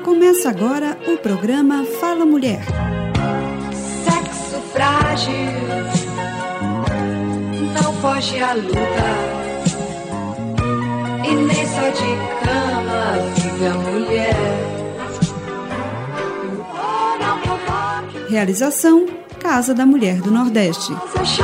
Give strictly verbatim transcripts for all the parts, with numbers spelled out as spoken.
Começa agora o programa Fala Mulher. Sexo frágil, não foge à luta, e nem só de cama vive a mulher. Realização Casa da Mulher do Nordeste.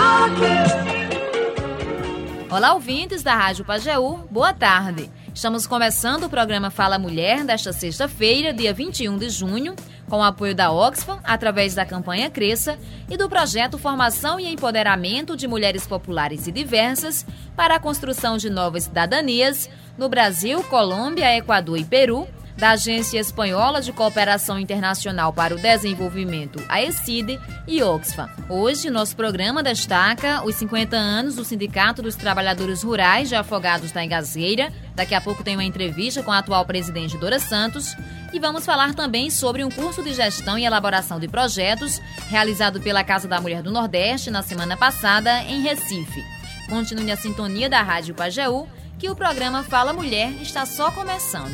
Olá, ouvintes da Rádio Pajeú, boa tarde. Estamos começando o programa Fala Mulher desta sexta-feira, dia vinte e um de junho, com o apoio da Oxfam, através da campanha Cresça e do projeto Formação e Empoderamento de Mulheres Populares e Diversas para a construção de novas cidadanias no Brasil, Colômbia, Equador e Peru, da Agência Espanhola de Cooperação Internacional para o Desenvolvimento, a E C I D, e Oxfam. Hoje, nosso programa destaca os cinquenta anos do Sindicato dos Trabalhadores Rurais de Afogados da Engazeira. Daqui a pouco tem uma entrevista com a atual presidente Dora Santos. E vamos falar também sobre um curso de gestão e elaboração de projetos realizado pela Casa da Mulher do Nordeste na semana passada em Recife. Continue na sintonia da Rádio Pajeú, que o programa Fala Mulher está só começando.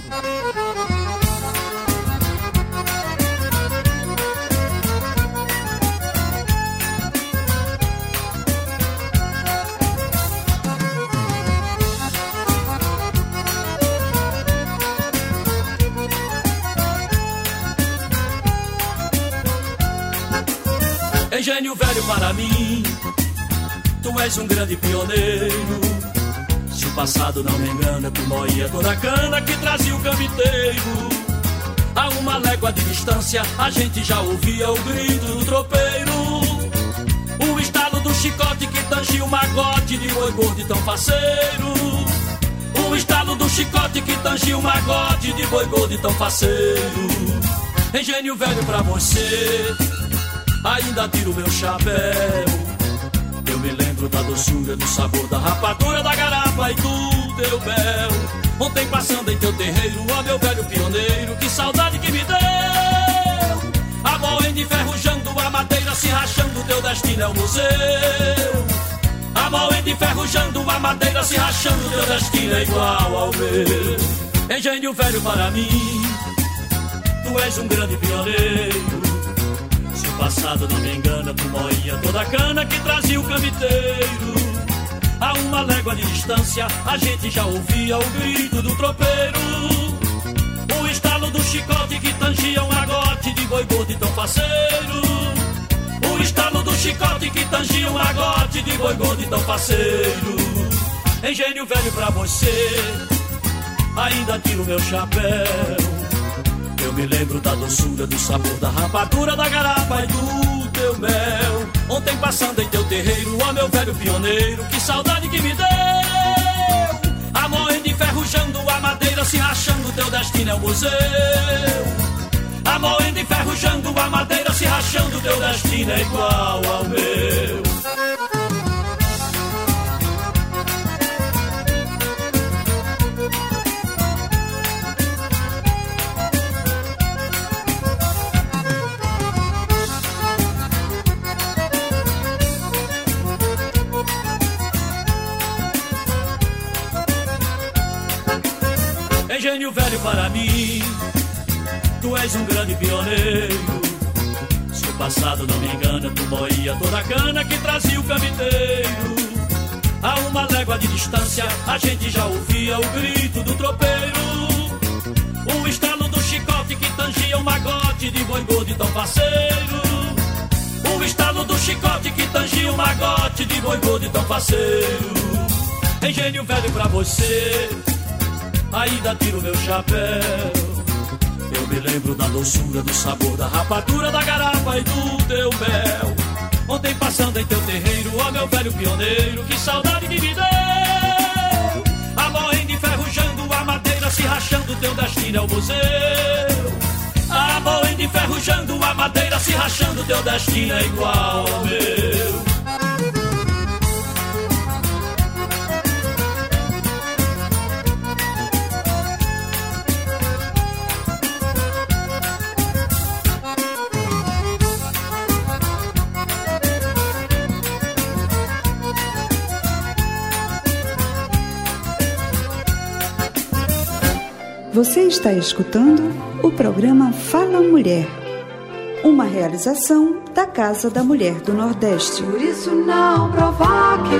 Engenho velho para mim, tu és um grande pioneiro. Se o passado não me engana, tu moía toda a cana que trazia o camiteiro. A uma légua de distância, a gente já ouvia o grito do tropeiro, o estalo do chicote que tangia o magote de boi gordo e tão faceiro. O estalo do chicote que tangia o magote de boi gordo e tão faceiro. Engenho velho pra você, ainda tiro meu chapéu. Eu me lembro da doçura, do sabor, da rapadura, da garapa e do teu mel. Ontem passando em teu terreiro, ó meu velho pioneiro, que saudade que me deu. A moenda enferrujando, a madeira se rachando, teu destino é o museu. A moenda enferrujando, a madeira se rachando, teu destino é igual ao meu. Engenho velho para mim, tu és um grande pioneiro. Se o passado não me engana, tu moía toda a cana que trazia o camiteiro. A uma légua de distância, a gente já ouvia o grito do tropeiro, o estalo do chicote que tangia um magote de boi gordo e tão faceiro. O estalo do chicote que tangia um magote de boi gordo e tão faceiro. Engenho velho pra você, ainda tiro meu chapéu. Eu me lembro da doçura, do sabor, da rapadura, da garapa e do teu mel. Ontem passando em teu terreiro, ó meu velho pioneiro, que saudade que me deu. A moenda enferrujando, a madeira se rachando, teu destino é o museu. A moenda enferrujando, a madeira se rachando, teu destino é igual ao meu. Engenho velho para mim, tu és um grande pioneiro. Se o passado não me engana, tu moía toda a cana que trazia o camiteiro. A uma légua de distância, a gente já ouvia o grito do tropeiro, o estalo do chicote que tangia o magote de boi gordo e tão faceiro. O estalo do chicote que tangia o magote de boi gordo e tão faceiro. Engenho velho pra você, ainda tiro meu chapéu. Eu me lembro da doçura, do sabor, da rapadura, da garapa e do teu mel. Ontem passando em teu terreiro, ó meu velho pioneiro, que saudade que me deu. A moenda enferrujando, a madeira se rachando, teu destino é o museu. A moenda enferrujando, a madeira se rachando, teu destino é igual ao meu. Você está escutando o programa Fala Mulher, uma realização da Casa da Mulher do Nordeste. Por isso não provoque,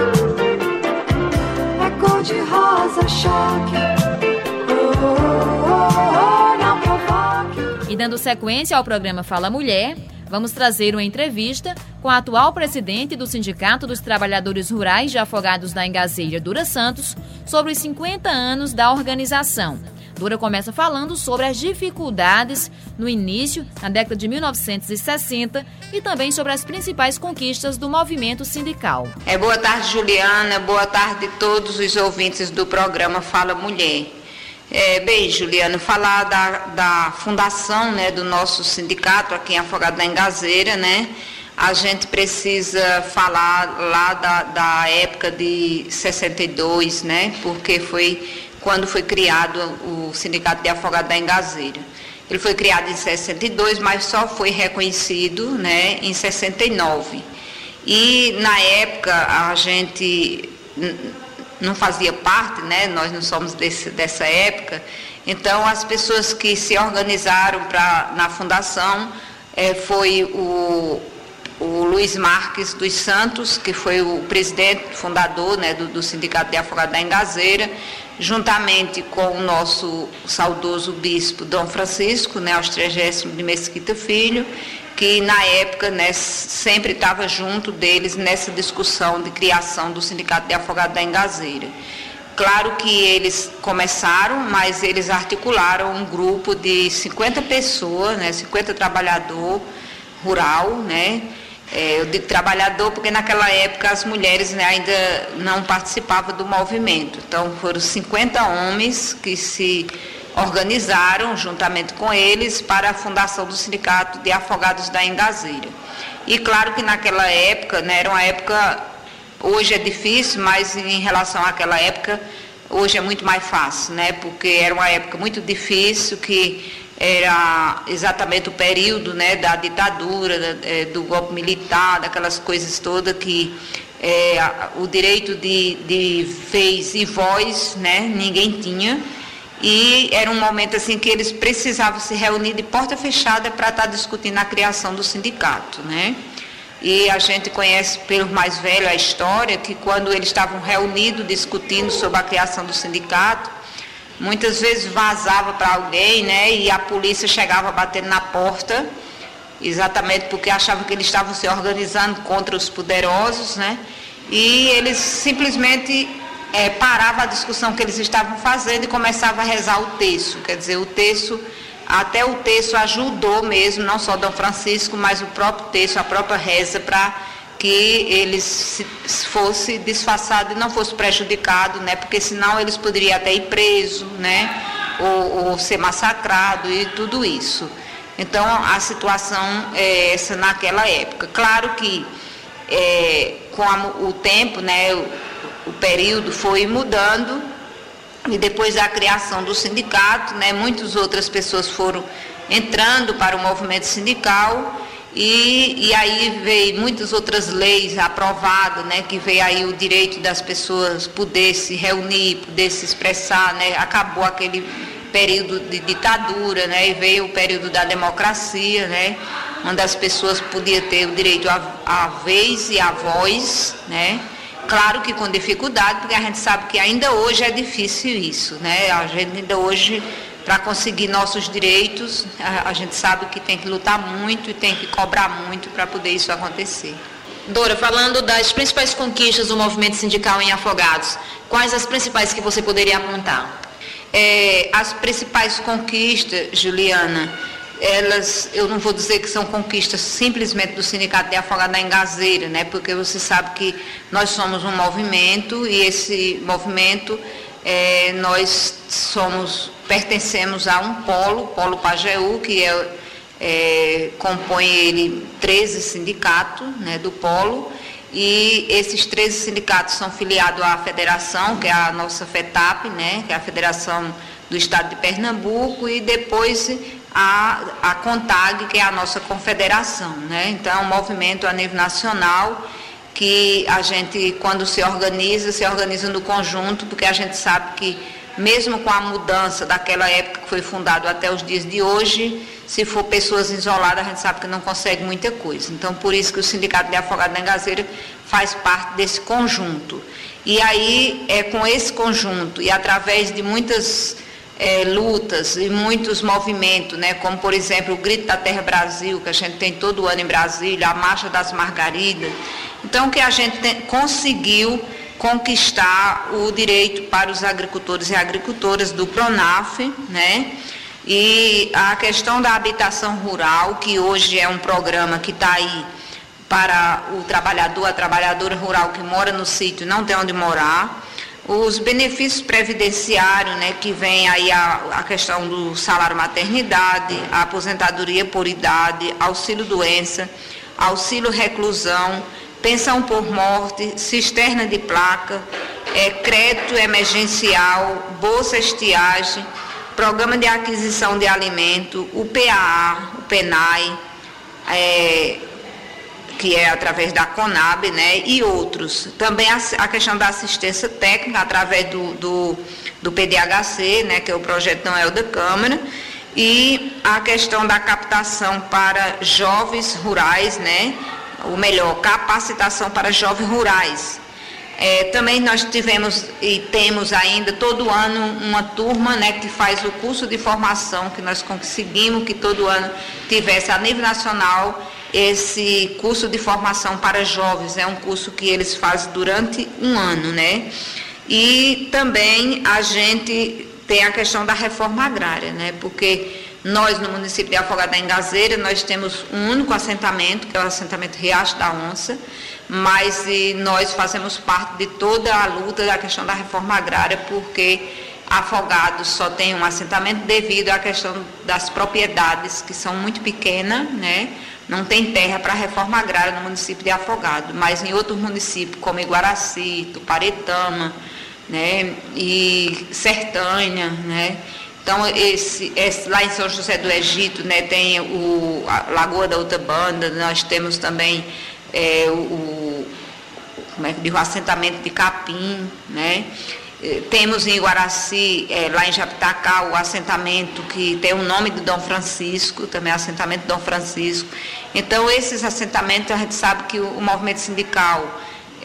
é cor de rosa choque. Oh, oh, oh, oh, não provoque. E dando sequência ao programa Fala Mulher, vamos trazer uma entrevista com a atual presidente do Sindicato dos Trabalhadores Rurais de Afogados da Engazeira, Dura Santos, sobre os cinquenta anos da organização. Dura começa falando sobre as dificuldades no início, na década de mil novecentos e sessenta, e também sobre as principais conquistas do movimento sindical. É, boa tarde, Juliana. Boa tarde a todos os ouvintes do programa Fala Mulher. É, bem, Juliana, falar da, da fundação, né, do nosso sindicato aqui em Afogados da Engazeira, né? A gente precisa falar lá da, da época de sessenta e dois, né? Porque foi quando foi criado o Sindicato de Afogados da Engazeira. Ele foi criado em sessenta e dois, mas só foi reconhecido, né, em sessenta e nove. E, na época, a gente não fazia parte, né, nós não somos desse, dessa época, então as pessoas que se organizaram pra, na fundação é, foi o, o Luiz Marques dos Santos, que foi o presidente, fundador, né, do, do Sindicato de Afogados da Engazeira, juntamente com o nosso saudoso bispo Dom Francisco, né, aos trigésimo de Mesquita Filho, que na época, né, sempre estava junto deles nessa discussão de criação do Sindicato de Afogados da Engazeira. Claro que eles começaram, mas eles articularam um grupo de cinquenta pessoas, né, cinquenta trabalhador rural, né. É, eu digo trabalhador porque naquela época as mulheres, né, ainda não participavam do movimento. Então foram cinquenta homens que se organizaram juntamente com eles para a fundação do Sindicato de Afogados da Engazeira. E claro que naquela época, né, era uma época, hoje é difícil, mas em relação àquela época, hoje é muito mais fácil, né, porque era uma época muito difícil, que era exatamente o período, né, da ditadura, da, do golpe militar, daquelas coisas todas que é, o direito de, de vez e voz, né, ninguém tinha. E era um momento assim que eles precisavam se reunir de porta fechada para estar discutindo a criação do sindicato, né? E a gente conhece pelos mais velhos a história que quando eles estavam reunidos discutindo sobre a criação do sindicato, muitas vezes vazava para alguém, né? E a polícia chegava batendo na porta, exatamente porque achavam que eles estavam se organizando contra os poderosos, né? E eles simplesmente É, parava a discussão que eles estavam fazendo e começava a rezar o terço. Quer dizer, o terço, até o terço ajudou mesmo, não só Dom Francisco, mas o próprio terço, a própria reza, para que eles se, fosse disfarçado e não fosse prejudicado, né? Porque senão eles poderiam até ir presos, né? Ou, ou ser massacrado e tudo isso. Então, a situação é essa naquela época. Claro que é, com a, o tempo, né? O, O período foi mudando e depois da criação do sindicato, né, muitas outras pessoas foram entrando para o movimento sindical e, e aí veio muitas outras leis aprovadas, né, que veio aí o direito das pessoas poder se reunir, poder se expressar, né, acabou aquele período de ditadura, né, e veio o período da democracia, né, onde as pessoas podiam ter o direito à, à vez e à voz, né. Claro que com dificuldade, porque a gente sabe que ainda hoje é difícil isso, né? A gente ainda hoje, para conseguir nossos direitos, a, a gente sabe que tem que lutar muito e tem que cobrar muito para poder isso acontecer. Dora, falando das principais conquistas do movimento sindical em Afogados, quais as principais que você poderia apontar? É, as principais conquistas, Juliana, elas, eu não vou dizer que são conquistas simplesmente do Sindicato de Afogados da Engazeira, né? Porque você sabe que nós somos um movimento e esse movimento, é, nós somos, pertencemos a um polo, Polo Pajeú, que é, é, compõe ele treze sindicatos, né, do polo, e esses treze sindicatos são filiados à federação, que é a nossa FETAP, né, que é a Federação do Estado de Pernambuco, e depois a, a CONTAG, que é a nossa confederação, né? Então é um movimento a nível nacional que a gente, quando se organiza, se organiza no conjunto, porque a gente sabe que mesmo com a mudança daquela época que foi fundado até os dias de hoje, se for pessoas isoladas, a gente sabe que não consegue muita coisa. Então, por isso que o Sindicato de Afogados da Engazeira faz parte desse conjunto. E aí, é com esse conjunto e através de muitas é, lutas e muitos movimentos, né, como, por exemplo, o Grito da Terra Brasil, que a gente tem todo ano em Brasília, a Marcha das Margaridas, então, que a gente tem, conseguiu conquistar o direito para os agricultores e agricultoras do PRONAF, né? E a questão da habitação rural, que hoje é um programa que está aí para o trabalhador, a trabalhadora rural que mora no sítio, não tem onde morar. Os benefícios previdenciários, né, que vem aí a, a questão do salário maternidade, a aposentadoria por idade, auxílio doença, auxílio reclusão, pensão por morte, cisterna de placa, é, crédito emergencial, bolsa estiagem, programa de aquisição de alimento, o P A A, o PENAI, é, que é através da CONAB, né, e outros. Também a, a questão da assistência técnica, através do, do, do P D H C, né, que é o projeto Não é o da Câmara, e a questão da captação para jovens rurais, né, ou melhor, capacitação para jovens rurais. É, também nós tivemos e temos ainda todo ano uma turma, né, que faz o curso de formação, que nós conseguimos que todo ano tivesse a nível nacional esse curso de formação para jovens. É um curso que eles fazem durante um ano, né? E também a gente tem a questão da reforma agrária, né? Porque nós, no município de Afogados da Engazeira, nós temos um único assentamento, que é o assentamento Riacho da Onça, mas e nós fazemos parte de toda a luta da questão da reforma agrária, porque Afogados só tem um assentamento devido à questão das propriedades, que são muito pequenas, né? Não tem terra para reforma agrária no município de Afogados, mas em outros municípios, como Iguaraci, Tuparetama, né? E Sertânia, né? Então, esse, esse, lá em São José do Egito, né, tem o, a Lagoa da Outra Banda, nós temos também é, o, como é que diz, o assentamento de Capim, né? Temos em Iguaraci, é, lá em Japitacá, o assentamento que tem o nome de Dom Francisco, também é assentamento Dom Francisco. Então, esses assentamentos, a gente sabe que o, o movimento sindical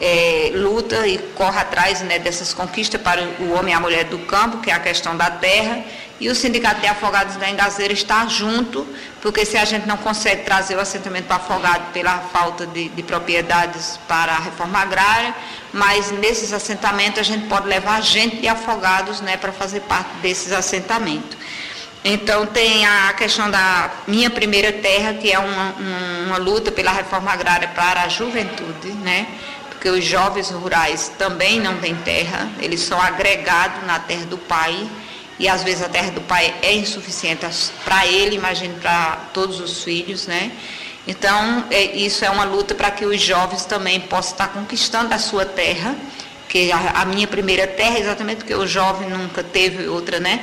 É, luta e corre atrás, né, dessas conquistas para o homem e a mulher do campo, que é a questão da terra, e o Sindicato de Afogados da Engazeira está junto, porque se a gente não consegue trazer o assentamento para Afogado pela falta de, de propriedades para a reforma agrária, mas nesses assentamentos a gente pode levar gente de Afogados, né, para fazer parte desses assentamentos. Então tem a questão da Minha Primeira Terra, que é uma, uma luta pela reforma agrária para a juventude, né? Porque os jovens rurais também não têm terra, eles são agregados na terra do pai, e às vezes a terra do pai é insuficiente para ele, imagine para todos os filhos, né? Então, é, isso é uma luta para que os jovens também possam estar conquistando a sua terra, que a, a minha primeira terra é exatamente porque o jovem nunca teve outra, né?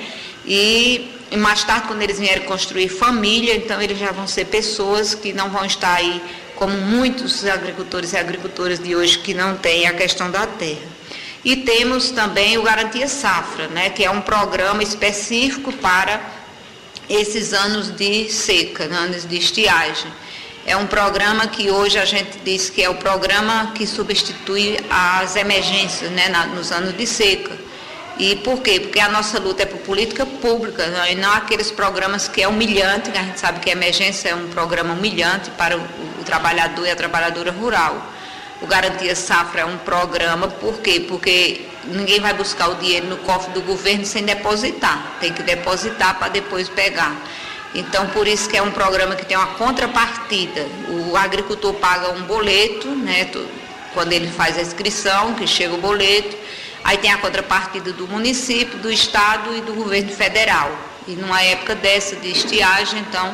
E, e mais tarde, quando eles vierem construir família, então eles já vão ser pessoas que não vão estar aí como muitos agricultores e agricultoras de hoje que não têm a questão da terra. E temos também o Garantia Safra, né, que é um programa específico para esses anos de seca, anos de estiagem. É um programa que hoje a gente diz que é o programa que substitui as emergências, né, na, nos anos de seca. E por quê? Porque a nossa luta é por política pública, né, e não aqueles programas que é humilhante, que a gente sabe que a emergência é um programa humilhante para o, o trabalhador e a trabalhadora rural. O Garantia Safra é um programa, por quê? Porque ninguém vai buscar o dinheiro no cofre do governo sem depositar, tem que depositar para depois pegar. Então, por isso que é um programa que tem uma contrapartida. O agricultor paga um boleto, né, quando ele faz a inscrição, que chega o boleto, aí tem a contrapartida do município, do estado e do governo federal. E numa época dessa de estiagem, então,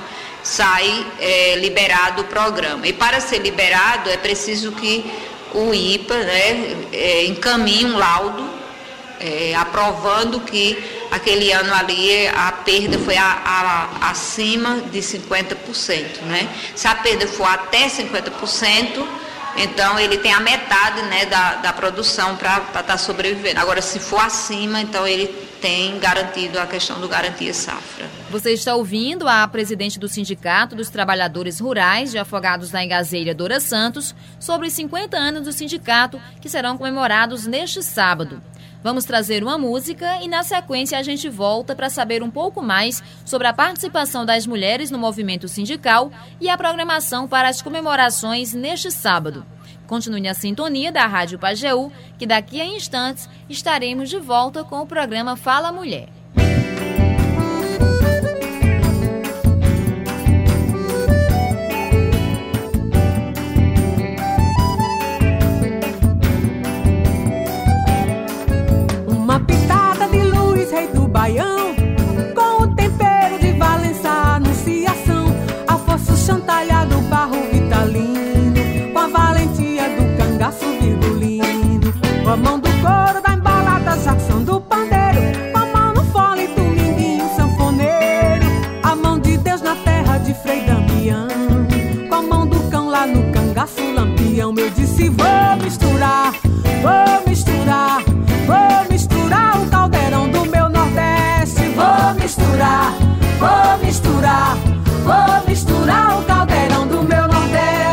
sai é, liberado o programa. E para ser liberado é preciso que o I P A, né, é, encaminhe um laudo é, aprovando que aquele ano ali a perda foi a, a, acima de cinquenta por cento. Né? Se a perda for até cinquenta por cento, Então, ele tem a metade, né, da, da produção para estar sobrevivendo. Agora, se for acima, então ele tem garantido a questão do Garantia Safra. Você está ouvindo a presidente do Sindicato dos Trabalhadores Rurais de Afogados da Engazeira, Dora Santos, sobre os cinquenta anos do sindicato que serão comemorados neste sábado. Vamos trazer uma música e, na sequência, a gente volta para saber um pouco mais sobre a participação das mulheres no movimento sindical e a programação para as comemorações neste sábado. Continue na sintonia da Rádio Pajeú, que daqui a instantes estaremos de volta com o programa Fala Mulher. Uma pitada de Luiz, rei do Baião, com o tempero de Valença, Anunciação, Afonso chantalhado, barro vitalino, com a valentia do cangaço virgulino, com a mão do couro da embalada, Jackson do pandeiro, com a mão no fole do minguinho sanfoneiro, a mão de Deus na terra de Frei Damião, com a mão do cão lá no cangaço lampião. Eu disse vou misturar, vou misturar, vou misturar o caldeirão do meu Nordeste. Vou misturar, vou misturar, vou misturar o caldeirão do meu Nordeste.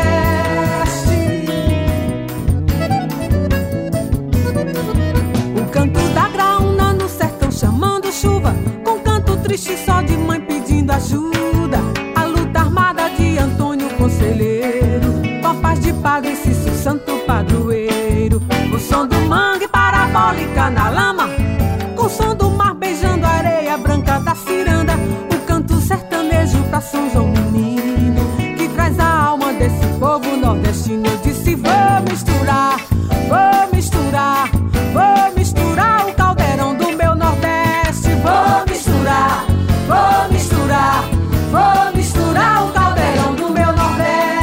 O canto da graúna no sertão chamando chuva, com canto triste só de mãe pedindo ajuda. A luta armada de Antônio Conselheiro, com a paz de Padre Cício, santo padroeiro. O som do mangue parabólica na lama, com o som do mar beijando a areia branca da ciranda. O canto sertanejo pra São João menino, que traz a alma desse povo nordestino. Eu disse vou misturar, vou misturar, vou misturar o caldeirão do meu Nordeste. Vou misturar, vou misturar, vou misturar o caldeirão do meu Nordeste.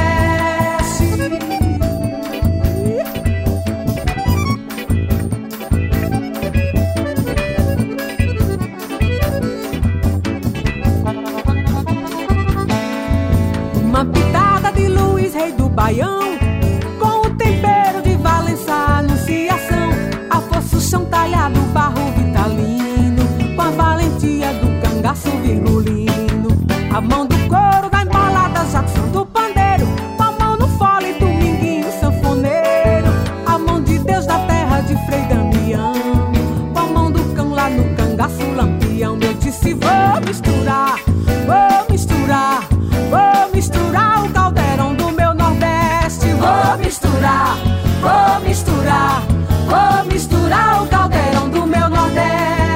Uma pitada de Luiz, rei do Baião, com o tempero de Valença, Anunciação, Afonso chantalhado, barro vitalino, com a valentia do cangaço virgulino, a mão do couro da embalada, Jackson do pandeiro, com a mão no fole do minguinho sanfoneiro, a mão de Deus da terra de Frei Damião, com a mão do cão lá no cangaço lampião. Eu disse vou misturar, vou misturar, vou misturar o caldeirão do meu Nordeste. Vou misturar, vou misturar, vou misturar o caldeirão do meu Nordeste.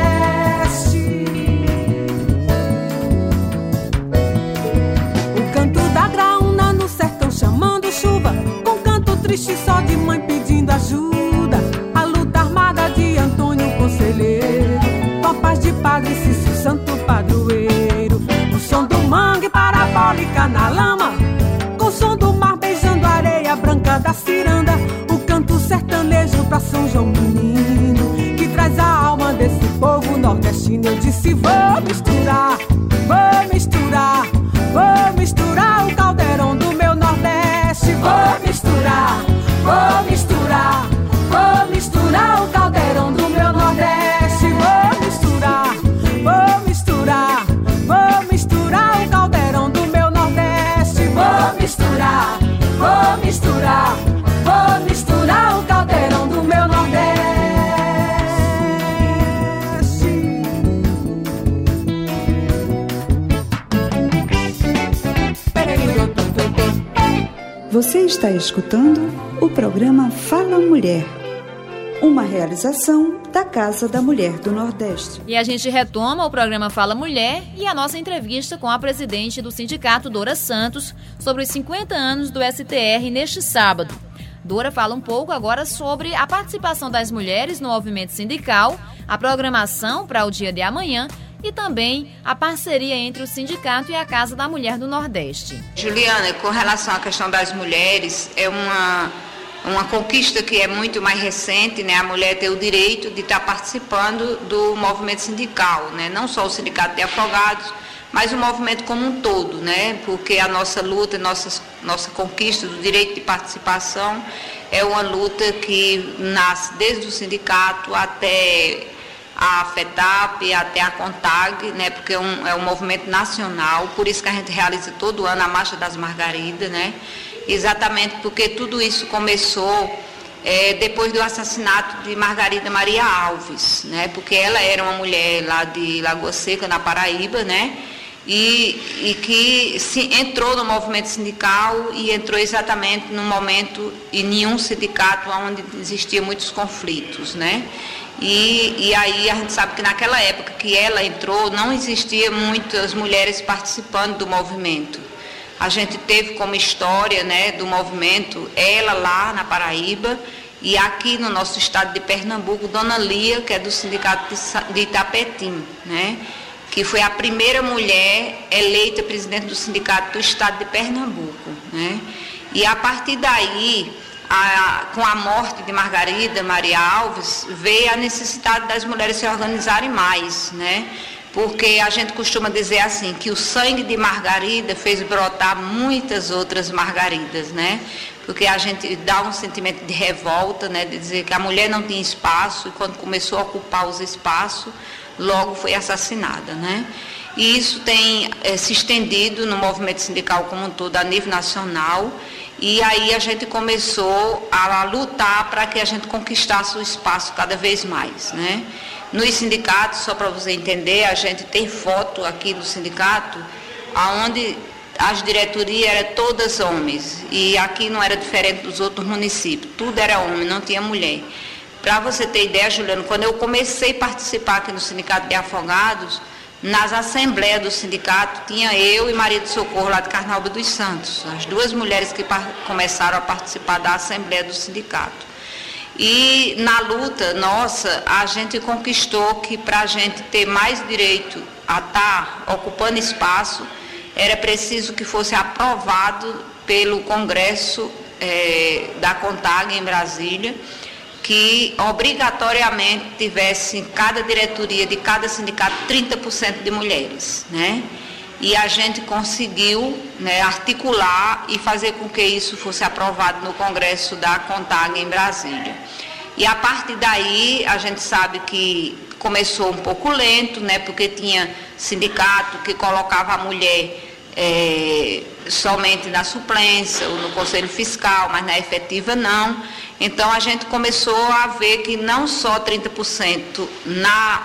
O canto da graúna no sertão chamando chuva, com canto triste só de mãe pedindo ajuda. A luta armada de Antônio Conselheiro, com a paz de Padre Cício, santo padroeiro. O som do mangue parabólica na lama, com o som do mar beijando a areia branca da ciranda. O canto sertanejo pra São João menino, que traz a alma desse povo nordestino. Eu disse vou misturar, vou misturar, vou misturar o caldeirão do meu Nordeste. Vou misturar, vou misturar, vou misturar o caldeirão do meu Nordeste. Vou misturar, vou misturar, vou misturar o caldeirão do meu Nordeste. Vou misturar, vou misturar, vou misturar o caldeirão do meu Nordeste. Você está escutando o programa Fala Mulher, uma realização da Casa da Mulher do Nordeste. E a gente retoma o programa Fala Mulher e a nossa entrevista com a presidente do sindicato, Dora Santos, sobre os cinquenta anos do S T R neste sábado. Dora fala um pouco agora sobre a participação das mulheres no movimento sindical, a programação para o dia de amanhã e também a parceria entre o sindicato e a Casa da Mulher do Nordeste. Juliana, com relação à questão das mulheres, é uma, uma conquista que é muito mais recente, né? A mulher ter o direito de estar participando do movimento sindical, né? Não só o Sindicato de Afogados, mas o movimento como um todo, né? Porque a nossa luta, nossa, nossa conquista do direito de participação é uma luta que nasce desde o sindicato até a FETAP, até a CONTAG, né? Porque é um, é um movimento nacional, por isso que a gente realiza todo ano a Marcha das Margaridas, né? Exatamente porque tudo isso começou é, depois do assassinato de Margarida Maria Alves, né? Porque ela era uma mulher lá de Lagoa Seca, na Paraíba, né? E, e que se entrou no movimento sindical e entrou exatamente no momento em nenhum sindicato onde existiam muitos conflitos, né? E, e aí a gente sabe que naquela época que ela entrou, não existia muitas mulheres participando do movimento. A gente teve como história, né, do movimento, ela lá na Paraíba e aqui no nosso estado de Pernambuco, Dona Lia, que é do sindicato de Itapetim, né, que foi a primeira mulher eleita presidente do sindicato do estado de Pernambuco, né. E a partir daí, a, com a morte de Margarida Maria Alves, veio a necessidade das mulheres se organizarem mais, né. Porque a gente costuma dizer assim, que o sangue de Margarida fez brotar muitas outras Margaridas, né? Porque a gente dá um sentimento de revolta, né? De dizer que a mulher não tinha espaço e quando começou a ocupar os espaços, logo foi assassinada, né? E isso tem é, se estendido no movimento sindical como um todo, a nível nacional, e aí a gente começou a lutar para que a gente conquistasse o espaço cada vez mais, né? Nos sindicatos, só para você entender, a gente tem foto aqui do sindicato, onde as diretorias eram todas homens, e aqui não era diferente dos outros municípios, tudo era homem, não tinha mulher. Para você ter ideia, Juliano, quando eu comecei a participar aqui no Sindicato de Afogados, nas assembleias do sindicato, tinha eu e Maria de Socorro, lá de Carnaúba dos Santos, as duas mulheres que começaram a participar da assembleia do sindicato. E na luta nossa, a gente conquistou que para a gente ter mais direito a estar ocupando espaço, era preciso que fosse aprovado pelo Congresso eh, da CONTAG em Brasília, que obrigatoriamente tivesse em cada diretoria de cada sindicato trinta por cento de mulheres, né? E a gente conseguiu, né, articular e fazer com que isso fosse aprovado no Congresso da CONTAG em Brasília. E a partir daí, a gente sabe que começou um pouco lento, né, porque tinha sindicato que colocava a mulher é, somente na suplência ou no Conselho Fiscal, mas na efetiva não. Então a gente começou a ver que não só trinta por cento na,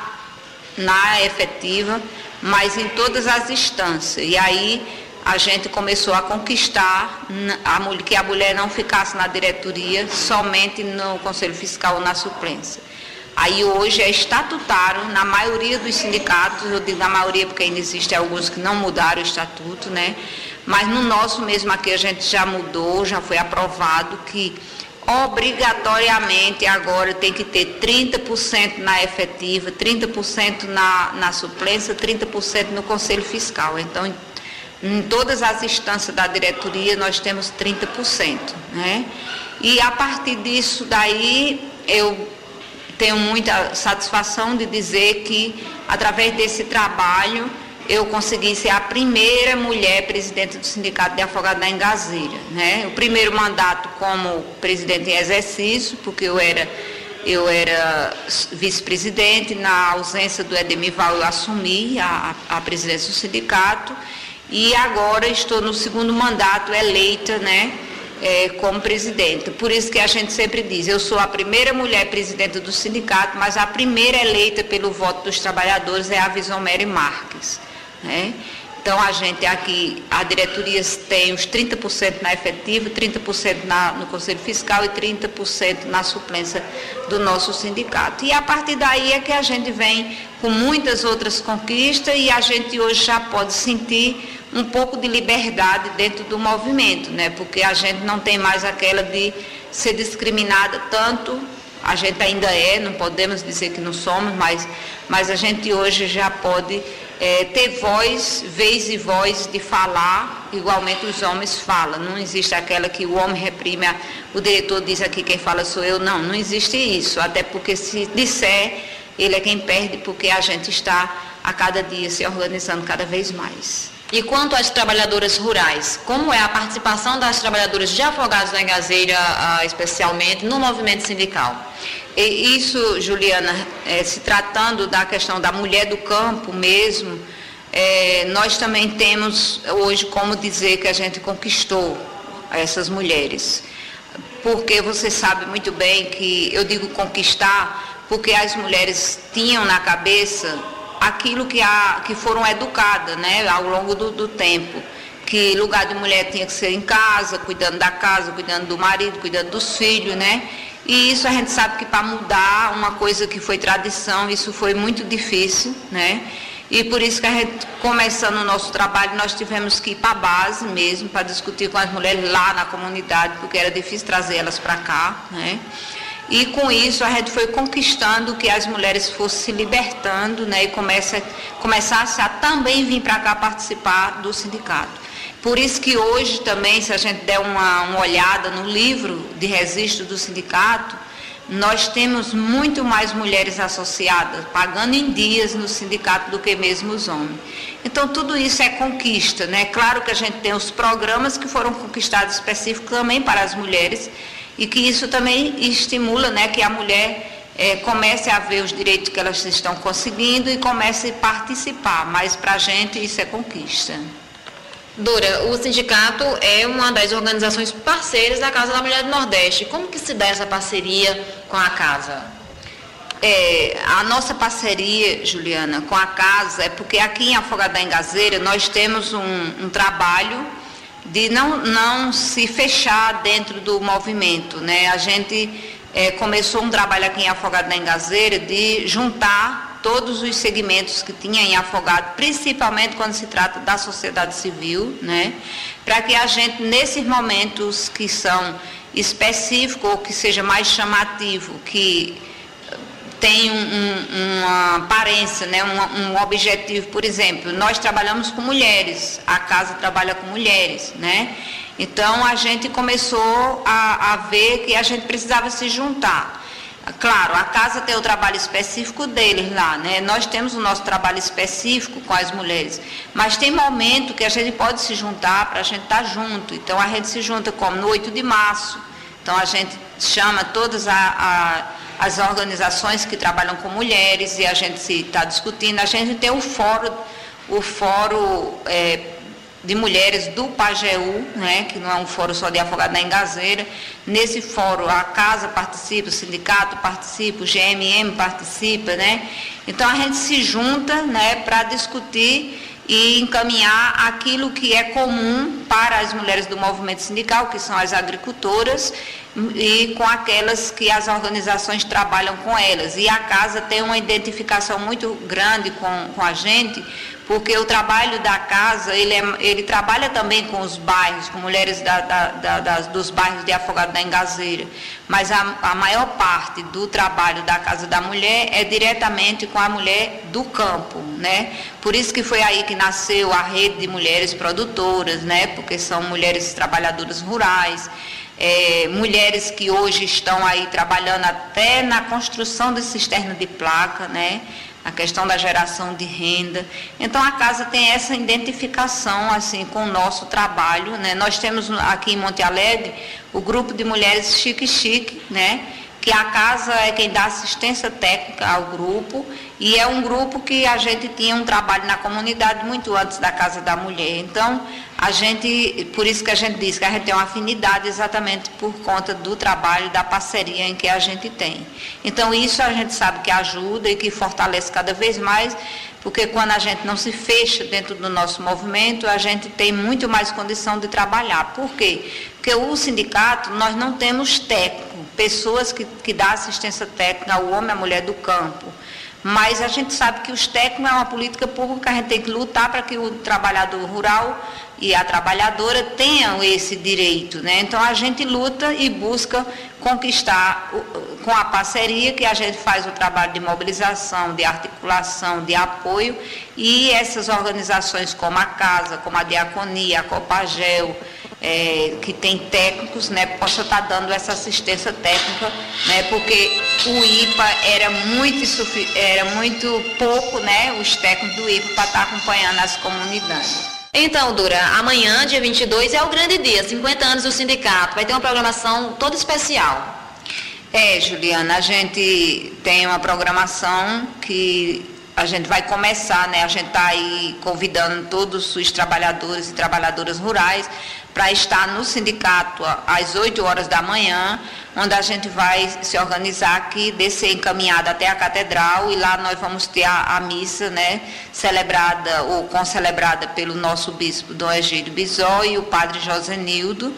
na efetiva, mas em todas as instâncias. E aí a gente começou a conquistar a, que a mulher não ficasse na diretoria, somente no Conselho Fiscal ou na suplência. Aí hoje é estatutário, na maioria dos sindicatos, eu digo na maioria porque ainda existem alguns que não mudaram o estatuto, né? Mas no nosso mesmo aqui a gente já mudou, já foi aprovado que obrigatoriamente agora tem que ter trinta por cento na efetiva, trinta por cento na, na suplência, trinta por cento no Conselho Fiscal. Então, em, em todas as instâncias da diretoria nós temos trinta por cento, né? E a partir disso daí eu tenho muita satisfação de dizer que através desse trabalho eu consegui ser a primeira mulher presidente do Sindicato de Afogados da Engazeira, né? O primeiro mandato como presidente em exercício, porque eu era, eu era vice-presidente, na ausência do Edemival eu assumi a, a presidência do sindicato, e agora estou no segundo mandato eleita, né, é, como presidenta. Por isso que a gente sempre diz, eu sou a primeira mulher presidente do sindicato, mas a primeira eleita pelo voto dos trabalhadores é a Visomere Marques. Né? Então a gente aqui, a diretoria tem os trinta por cento na efetiva, trinta por cento na, no Conselho Fiscal e trinta por cento na suplência do nosso sindicato. E a partir daí é que a gente vem com muitas outras conquistas e a gente hoje já pode sentir um pouco de liberdade dentro do movimento, né? Porque a gente não tem mais aquela de ser discriminada tanto, a gente ainda é, não podemos dizer que não somos, mas, mas a gente hoje já pode É, ter voz, vez e voz de falar, igualmente os homens falam. Não existe aquela que o homem reprime, a, o diretor diz aqui quem fala sou eu. Não, não existe isso. Até porque se disser, ele é quem perde, porque a gente está a cada dia se organizando cada vez mais. E quanto às trabalhadoras rurais, como é a participação das trabalhadoras de Afogados da Engazeira, especialmente, no movimento sindical? E isso, Juliana, é, se tratando da questão da mulher do campo mesmo, é, nós também temos hoje como dizer que a gente conquistou essas mulheres. Porque você sabe muito bem que eu digo conquistar, porque as mulheres tinham na cabeça aquilo que, a, que foram educadas, né, ao longo do, do tempo, que lugar de mulher tinha que ser em casa, cuidando da casa, cuidando do marido, cuidando dos filhos, né, e isso a gente sabe que para mudar uma coisa que foi tradição, isso foi muito difícil, né, e por isso que a gente, começando o nosso trabalho, nós tivemos que ir para a base mesmo, para discutir com as mulheres lá na comunidade, porque era difícil trazer elas para cá, né. E com isso a gente foi conquistando que as mulheres fossem se libertando, né, e comece, começassem a também vir para cá participar do sindicato. Por isso que hoje também, se a gente der uma, uma olhada no livro de registro do sindicato, nós temos muito mais mulheres associadas, pagando em dias no sindicato do que mesmo os homens. Então tudo isso é conquista, né? Claro que a gente tem os programas que foram conquistados específicos também para as mulheres, e que isso também estimula, né, que a mulher é, comece a ver os direitos que elas estão conseguindo e comece a participar, mas para a gente isso é conquista. Dora, o sindicato é uma das organizações parceiras da Casa da Mulher do Nordeste. Como que se dá essa parceria com a Casa? É, a nossa parceria, Juliana, com a Casa é porque aqui em Afogados da Engazeira nós temos um, um trabalho de não, não se fechar dentro do movimento, né? A gente é, começou um trabalho aqui em Afogados da Engazeira de juntar todos os segmentos que tinha em Afogados, principalmente quando se trata da sociedade civil, né? Para que a gente, nesses momentos que são específicos ou que seja mais chamativo, que tem um, um, uma aparência, né, um, um objetivo, por exemplo, nós trabalhamos com mulheres, a casa trabalha com mulheres, né? Então a gente começou a, a ver que a gente precisava se juntar. Claro, a casa tem o trabalho específico deles lá, né? Nós temos o nosso trabalho específico com as mulheres, mas tem momento que a gente pode se juntar para a gente estar junto. Então a gente se junta como no oito de março, então a gente chama todas a, a as organizações que trabalham com mulheres e a gente se está discutindo. A gente tem o fórum, o fórum é, de mulheres do Pajeú, né, que não é um fórum só de Afogados da Engazeira. Nesse fórum a Casa participa, o sindicato participa, o G M M participa, né? Então a gente se junta, né, para discutir e encaminhar aquilo que é comum para as mulheres do movimento sindical, que são as agricultoras, e com aquelas que as organizações trabalham com elas. E a Casa tem uma identificação muito grande com, com a gente, porque o trabalho da Casa, ele, é, ele trabalha também com os bairros, com mulheres da, da, da, das, dos bairros de Afogados da Engazeira, mas a, a maior parte do trabalho da Casa da Mulher é diretamente com a mulher do campo, né? Por isso que foi aí que nasceu a rede de mulheres produtoras, né? Porque são mulheres trabalhadoras rurais, é, mulheres que hoje estão aí trabalhando até na construção de cisterna de placa, né? A questão da geração de renda. Então a Casa tem essa identificação assim com o nosso trabalho, né? Nós temos aqui em Monte Alegre o grupo de mulheres Chique Chique, né? Que a Casa é quem dá assistência técnica ao grupo, e é um grupo que a gente tinha um trabalho na comunidade muito antes da Casa da Mulher. Então, a gente, por isso que a gente diz que a gente tem uma afinidade exatamente por conta do trabalho, da parceria em que a gente tem. Então, isso a gente sabe que ajuda e que fortalece cada vez mais, porque quando a gente não se fecha dentro do nosso movimento, a gente tem muito mais condição de trabalhar. Por quê? Porque o sindicato, nós não temos técnico, pessoas que, que dão assistência técnica ao homem e à mulher do campo. Mas a gente sabe que os técnicos é uma política pública, a gente tem que lutar para que o trabalhador rural e a trabalhadora tenham esse direito, né? Então a gente luta e busca conquistar com a parceria, que a gente faz o trabalho de mobilização, de articulação, de apoio, e essas organizações como a Casa, como a Diaconia, a Copagel, é, que tem técnicos, né, possa estar dando essa assistência técnica, né, porque o I P A era muito, era muito pouco, né, os técnicos do I P A para estar acompanhando as comunidades. Então, Dura, amanhã, dia vinte e dois, é o grande dia, cinquenta anos do sindicato, vai ter uma programação toda especial. É, Juliana, a gente tem uma programação que a gente vai começar, né? A gente está aí convidando todos os trabalhadores e trabalhadoras rurais para estar no sindicato às oito horas da manhã, onde a gente vai se organizar aqui, descer encaminhada até a catedral, e lá nós vamos ter a, a missa, né? Celebrada ou concelebrada pelo nosso bispo Dom Egídio Bisó e o padre Josenildo.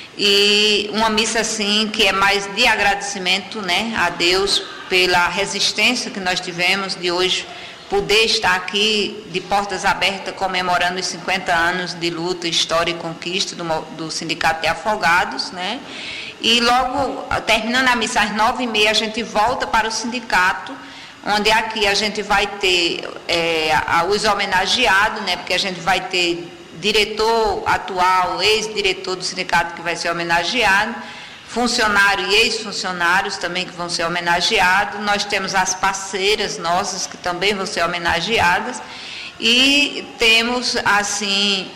E uma missa assim que é mais de agradecimento, né, a Deus pela resistência que nós tivemos de hoje poder estar aqui de portas abertas comemorando os cinquenta anos de luta, história e conquista do, do Sindicato de Afogados, né? E logo, terminando a missa às nove e meia, a gente volta para o sindicato, onde aqui a gente vai ter é, os homenageados, né? Porque a gente vai ter diretor atual, ex-diretor do sindicato que vai ser homenageado, funcionário e ex-funcionários também que vão ser homenageados. Nós temos as parceiras nossas que também vão ser homenageadas e temos, assim,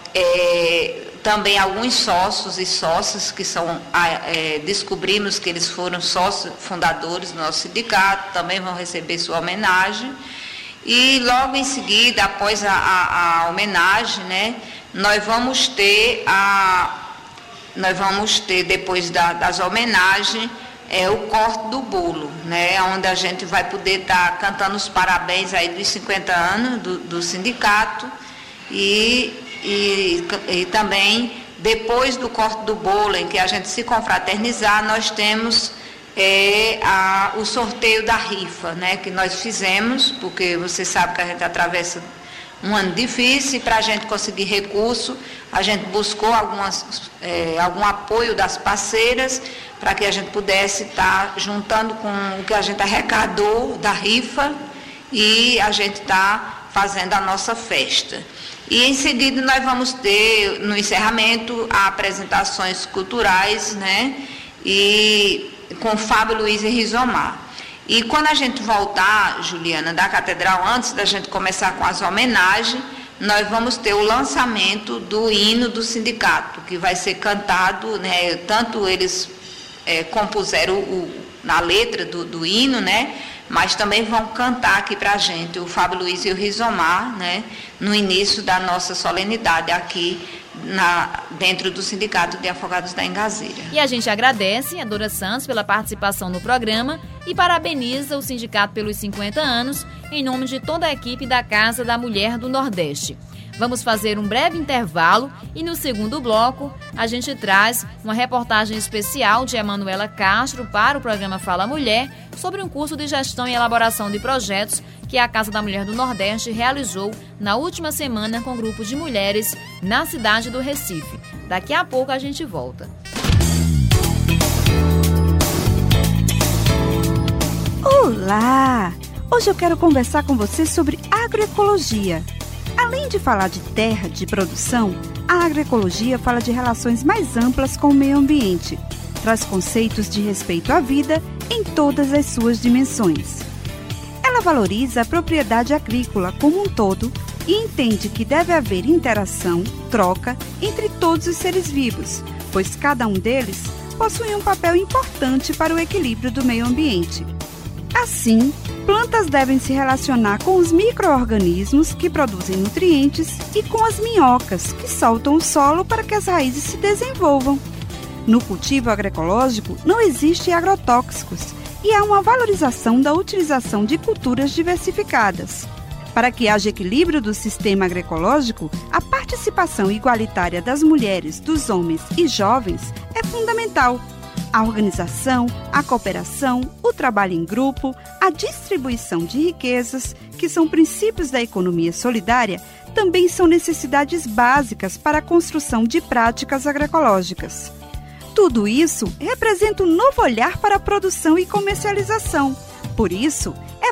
é, também alguns sócios e sócias que são, é, descobrimos que eles foram sócios fundadores do nosso sindicato, também vão receber sua homenagem. E logo em seguida, após a, a, a homenagem, né, nós vamos ter, a, nós vamos ter depois da, das homenagens, é, o corte do bolo, né, onde a gente vai poder estar tá cantando os parabéns aí dos cinquenta anos do, do sindicato e, e, e também depois do corte do bolo, em que a gente se confraternizar, nós temos É a, o sorteio da rifa, né, que nós fizemos, porque você sabe que a gente atravessa um ano difícil, e para a gente conseguir recurso, a gente buscou algumas, é, algum apoio das parceiras, para que a gente pudesse estar tá juntando com o que a gente arrecadou da rifa, e a gente está fazendo a nossa festa. E em seguida nós vamos ter, no encerramento, apresentações culturais, né, e com Fábio Luiz e Rizomar. E quando a gente voltar, Juliana, da catedral, antes da gente começar com as homenagens, nós vamos ter o lançamento do hino do sindicato, que vai ser cantado, né, tanto eles é, compuseram o, na letra do, do hino, né, mas também vão cantar aqui para a gente, o Fábio Luiz e o Rizomar, né, no início da nossa solenidade aqui, Na, dentro do Sindicato de Afogados da Engazeira. E a gente agradece a Dora Santos pela participação no programa e parabeniza o sindicato pelos cinquenta anos em nome de toda a equipe da Casa da Mulher do Nordeste. Vamos fazer um breve intervalo e no segundo bloco a gente traz uma reportagem especial de Emanuela Castro para o programa Fala Mulher sobre um curso de gestão e elaboração de projetos que a Casa da Mulher do Nordeste realizou na última semana com um grupo de mulheres na cidade do Recife. Daqui a pouco a gente volta. Olá! Hoje eu quero conversar com você sobre agroecologia. Além de falar de terra, de produção, a agroecologia fala de relações mais amplas com o meio ambiente. Traz conceitos de respeito à vida em todas as suas dimensões. Ela valoriza a propriedade agrícola como um todo e entende que deve haver interação, troca entre todos os seres vivos, pois cada um deles possui um papel importante para o equilíbrio do meio ambiente. Assim, plantas devem se relacionar com os micro-organismos que produzem nutrientes e com as minhocas que soltam o solo para que as raízes se desenvolvam. No cultivo agroecológico não existem agrotóxicos e há uma valorização da utilização de culturas diversificadas. Para que haja equilíbrio do sistema agroecológico, a participação igualitária das mulheres, dos homens e jovens é fundamental. A organização, a cooperação, o trabalho em grupo, a distribuição de riquezas, que são princípios da economia solidária, também são necessidades básicas para a construção de práticas agroecológicas. Tudo isso representa um novo olhar para a produção e comercialização. Por isso, é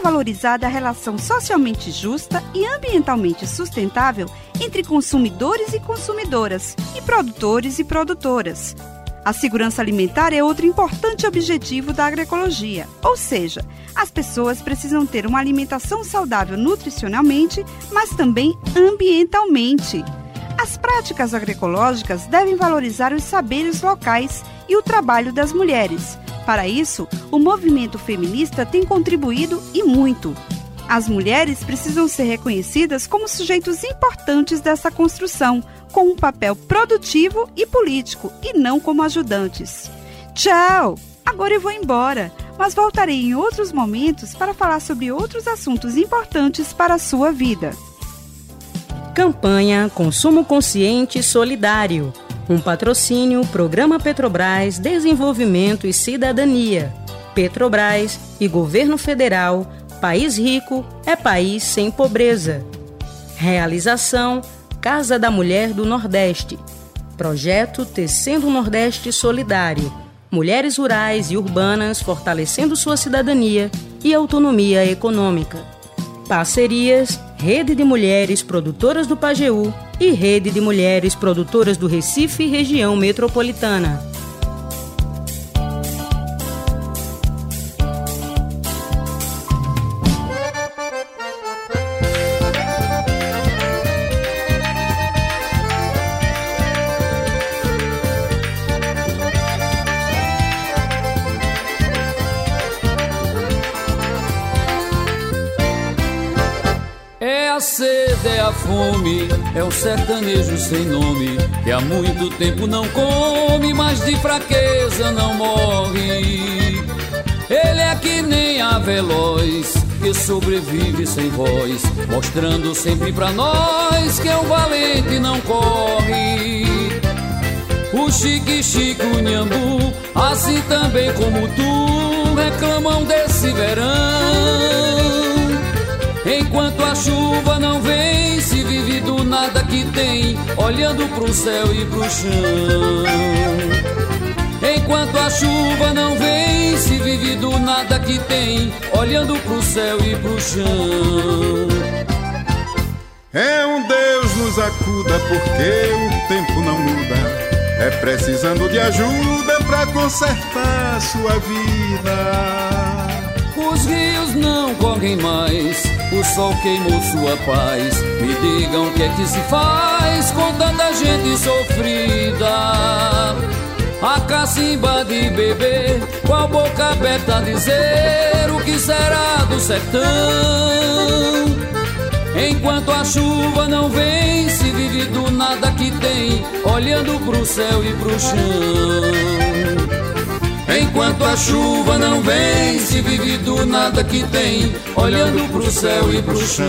valorizada a relação socialmente justa e ambientalmente sustentável entre consumidores e consumidoras, e produtores e produtoras. A segurança alimentar é outro importante objetivo da agroecologia, ou seja, as pessoas precisam ter uma alimentação saudável nutricionalmente, mas também ambientalmente. As práticas agroecológicas devem valorizar os saberes locais e o trabalho das mulheres. Para isso, o movimento feminista tem contribuído e muito. As mulheres precisam ser reconhecidas como sujeitos importantes dessa construção, com um papel produtivo e político, e não como ajudantes. Tchau! Agora eu vou embora, mas voltarei em outros momentos para falar sobre outros assuntos importantes para a sua vida. Campanha Consumo Consciente e Solidário. Um patrocínio Programa Petrobras Desenvolvimento e Cidadania. Petrobras e Governo Federal. País rico é país sem pobreza. Realização Casa da Mulher do Nordeste. Projeto Tecendo o Nordeste Solidário. Mulheres rurais e urbanas fortalecendo sua cidadania e autonomia econômica. Parcerias Rede de Mulheres Produtoras do Pajeú e Rede de Mulheres Produtoras do Recife Região Metropolitana. É a fome, é o sertanejo sem nome, que há muito tempo não come, mas de fraqueza não morre. Ele é que nem a veloz, que sobrevive sem voz, mostrando sempre pra nós que é um valente e não corre. O Chique Chique, o Nhambu, assim também como tu, reclamam desse verão. Enquanto a chuva não vem, se vive do nada que tem, olhando pro céu e pro chão. Enquanto a chuva não vem, se vive do nada que tem, olhando pro céu e pro chão. É um Deus nos acuda, porque o tempo não muda. É precisando de ajuda pra consertar sua vida. Os rios não correm mais, o sol queimou sua paz. Me digam o que é que se faz com tanta gente sofrida. A cacimba de bebê, com a boca aberta a dizer o que será do sertão. Enquanto a chuva não vem, se vive do nada que tem, olhando pro céu e pro chão. Enquanto a chuva não vem, se vive do nada que tem, olhando pro céu e pro chão.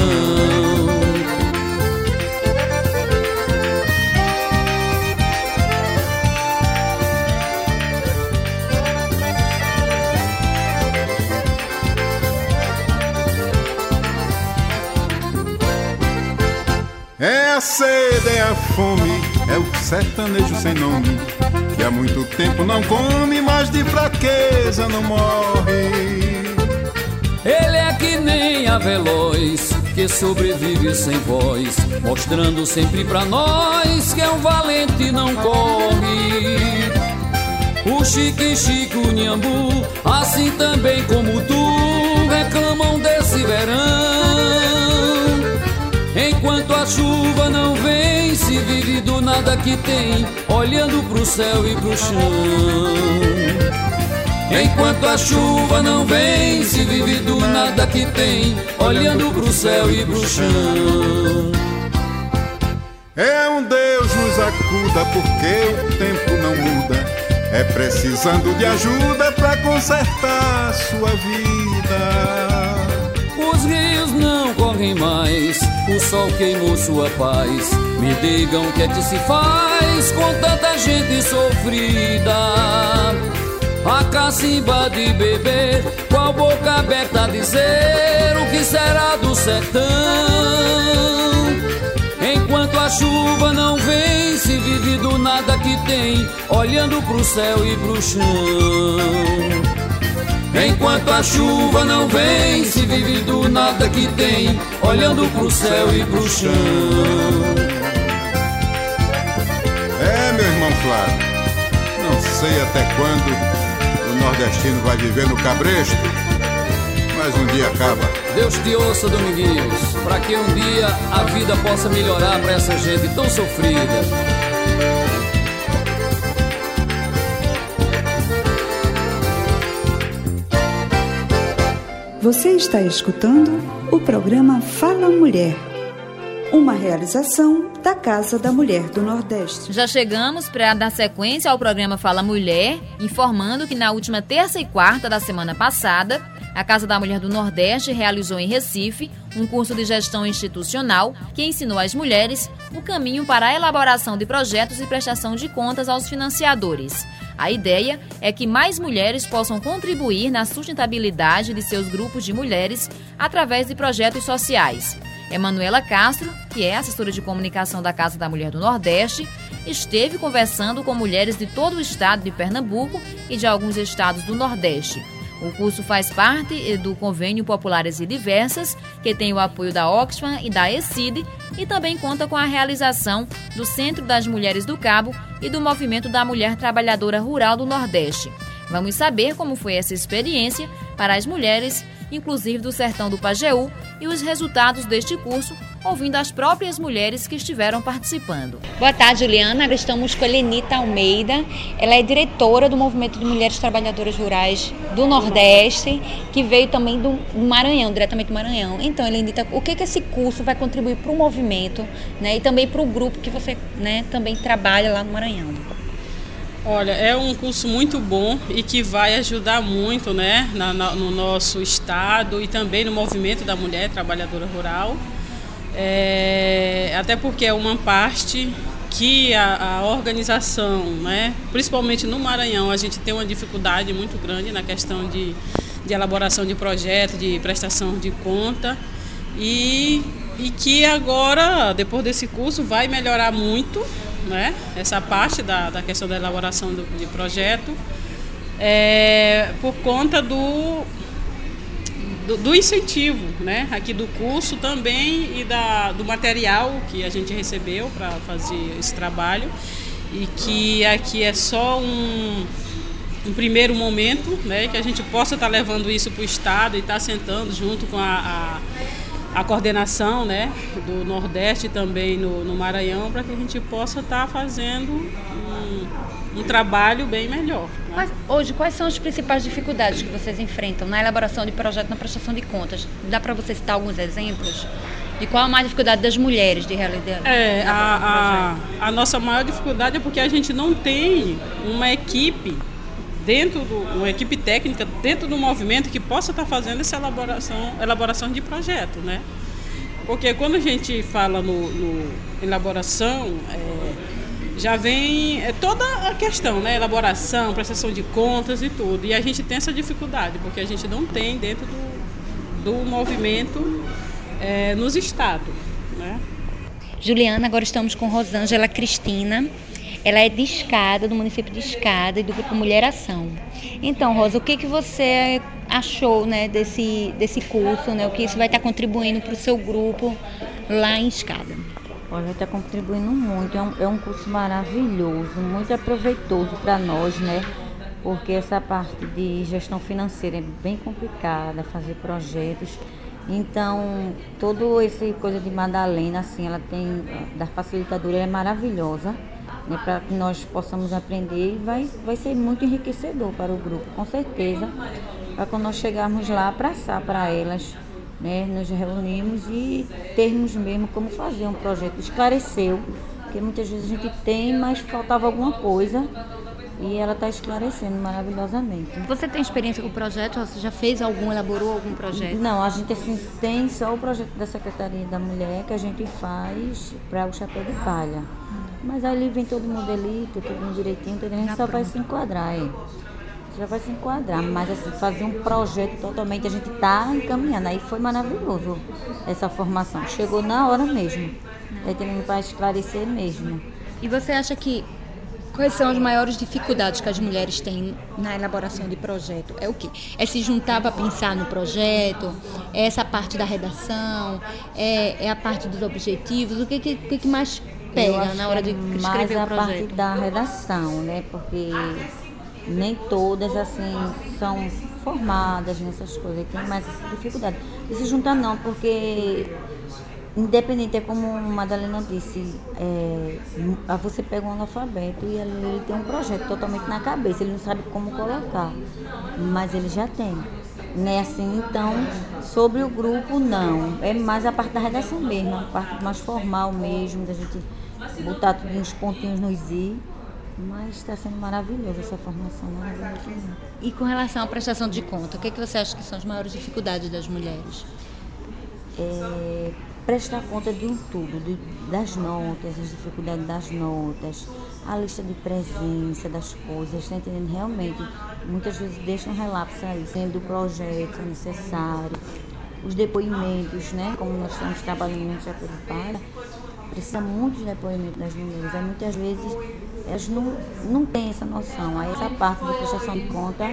É a sede, é a fome, é o sertanejo sem nome, que há muito tempo não come, mas de fraqueza não morre. Ele é que nem a veloz, que sobrevive sem voz, mostrando sempre pra nós que é um valente e não corre. O Chique Chique, o Nhambu, assim também como tu, reclamam desse verão. Enquanto a chuva não vem, se vive do nada que tem, olhando pro céu e pro chão. Enquanto a chuva não vem, se vive do nada que tem, olhando pro céu e pro chão. É um Deus nos acuda, porque o tempo não muda. É precisando de ajuda pra consertar sua vida. Os rios não correm mais, o sol queimou sua paz. Me digam o que é que se faz com tanta gente sofrida. A cacimba de bebê, com a boca aberta a dizer o que será do sertão. Enquanto a chuva não vem, se vive do nada que tem, olhando pro céu e pro chão. Enquanto a chuva não vem, se vive do nada que tem, olhando pro céu e pro chão. É, meu irmão Flávio, não sei até quando o nordestino vai viver no cabresto, mas um dia acaba. Deus te ouça, Dominguinhos, para que um dia a vida possa melhorar para essa gente tão sofrida. Você está escutando o programa Fala Mulher, uma realização da Casa da Mulher do Nordeste. Já chegamos para dar sequência ao programa Fala Mulher, informando que na última terça e quarta da semana passada, a Casa da Mulher do Nordeste realizou em Recife um curso de gestão institucional que ensinou às mulheres o caminho para a elaboração de projetos e prestação de contas aos financiadores. A ideia é que mais mulheres possam contribuir na sustentabilidade de seus grupos de mulheres através de projetos sociais. Emanuela Castro, que é assessora de comunicação da Casa da Mulher do Nordeste, esteve conversando com mulheres de todo o estado de Pernambuco e de alguns estados do Nordeste. O curso faz parte do Convênio Populares e Diversas, que tem o apoio da Oxfam e da ECID, e também conta com a realização do Centro das Mulheres do Cabo e do Movimento da Mulher Trabalhadora Rural do Nordeste. Vamos saber como foi essa experiência para as mulheres, inclusive do Sertão do Pajeú, e os resultados deste curso, ouvindo as próprias mulheres que estiveram participando. Boa tarde, Juliana. Agora estamos com a Helenita Almeida. Ela é diretora do Movimento de Mulheres Trabalhadoras Rurais do Nordeste, que veio também do Maranhão, diretamente do Maranhão. Então, Helenita, o que, que esse curso vai contribuir para o movimento, né, e também para o grupo que você, né, também trabalha lá no Maranhão? Olha, é um curso muito bom e que vai ajudar muito, né, na, na, no nosso estado e também no movimento da mulher trabalhadora rural. É, até porque é uma parte que a, a organização, né, principalmente no Maranhão, a gente tem uma dificuldade muito grande na questão de, de elaboração de projeto, de prestação de conta, e, e que agora, depois desse curso, vai melhorar muito, né, essa parte da, da questão da elaboração do, de projeto, é, por conta do... Do, do incentivo, né, aqui do curso também e da, do material que a gente recebeu para fazer esse trabalho, e que aqui é só um, um primeiro momento, né, que a gente possa estar tá levando isso para o estado e estar tá sentando junto com a, a, a coordenação, né, do Nordeste e também no, no Maranhão, para que a gente possa estar tá fazendo um, um trabalho bem melhor. Mas, hoje, quais são as principais dificuldades que vocês enfrentam na elaboração de projeto, na prestação de contas? Dá para você citar alguns exemplos? E qual a maior dificuldade das mulheres de realizar? É, a, a, a nossa maior dificuldade é porque a gente não tem uma equipe dentro do, uma equipe técnica dentro do movimento que possa estar fazendo essa elaboração, elaboração de projeto, né? Porque quando a gente fala no, no elaboração, é, já vem é, toda a questão, né? Elaboração, prestação de contas e tudo. E a gente tem essa dificuldade, porque a gente não tem dentro do, do movimento é, nos estados, né? Juliana, agora estamos com Rosângela Cristina. Ela é de Escada, do município de Escada e do grupo Mulher Ação. Então, Rosa, o que, que você achou, né, desse, desse curso, né? O que isso vai estar contribuindo para o seu grupo lá em Escada? Olha, está contribuindo muito, é um, é um curso maravilhoso, muito proveitoso para nós, né? Porque essa parte de gestão financeira é bem complicada, fazer projetos. Então, toda essa coisa de Madalena, assim, ela tem, da facilitadora, é maravilhosa, né? Para que nós possamos aprender, e vai, vai ser muito enriquecedor para o grupo, com certeza, para quando nós chegarmos lá, passar para elas, né, nos reunimos e termos mesmo como fazer um projeto. Esclareceu, porque muitas vezes a gente tem, mas faltava alguma coisa, e ela está esclarecendo maravilhosamente. Você tem experiência com o projeto? Você já fez algum, elaborou algum projeto? Não, a gente assim, tem só o projeto da Secretaria da Mulher que a gente faz para o Chapéu de Palha. Mas ali vem todo modelito, tudo direitinho, a gente só vai se enquadrar aí. Já vai se enquadrar, mas assim, fazer um projeto totalmente, a gente está encaminhando. Aí foi maravilhoso essa formação, chegou na hora mesmo, é, para esclarecer mesmo. E você acha que Quais são as maiores dificuldades que as mulheres têm na elaboração de projeto? É o quê? É se juntar para pensar no projeto? É essa parte da redação? É, é a parte dos objetivos? O que, que, que, que mais pega na hora de escrever o projeto? Mais a parte da redação, né? Porque nem todas, assim, são formadas nessas coisas. Tem mais essa dificuldade. E se juntar não, porque... Independente, é como a Madalena disse, é, você pega um analfabeto e ele tem um projeto totalmente na cabeça, ele não sabe como colocar, mas ele já tem. Né? Assim, então, sobre o grupo, não. É mais a parte da redação mesmo, a parte mais formal mesmo, da gente botar tudo uns pontinhos nos i. Mas está sendo maravilhoso essa formação, maravilhosa. E com relação à prestação de conta, o que, é que você acha que são as maiores dificuldades das mulheres? É, prestar conta de um tudo, de, das notas, as dificuldades das notas, a lista de presença das coisas, está entendendo? Realmente, muitas vezes deixam relapso aí, sendo o projeto necessário, os depoimentos, né? Como nós estamos trabalhando no Chapéu de Palha, precisa muito de depoimento das mulheres, aí muitas vezes elas não, não têm essa noção, aí essa parte de prestação de conta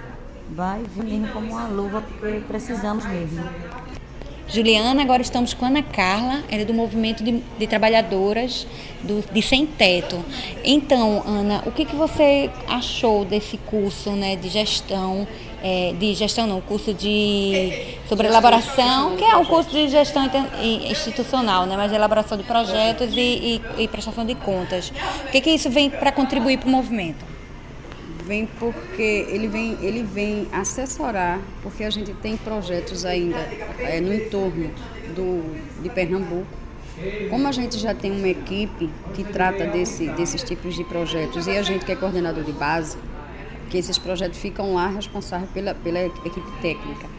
vai vir mesmo como uma luva, porque precisamos mesmo. Juliana, agora estamos com a Ana Carla, ela é do movimento de, de trabalhadoras do, de Sem Teto. Então, Ana, o que, que você achou desse curso, né, de gestão, é, de gestão não, curso de sobre elaboração, que é um curso de gestão institucional, né, mas de elaboração de projetos e, e, e prestação de contas. O que, que isso vem para contribuir para o movimento? Vem porque ele vem, ele vem assessorar, porque a gente tem projetos ainda é, no entorno do, de Pernambuco. Como a gente já tem uma equipe que trata desse, desses tipos de projetos e a gente que é coordenador de base, que esses projetos ficam lá responsáveis pela, pela equipe técnica.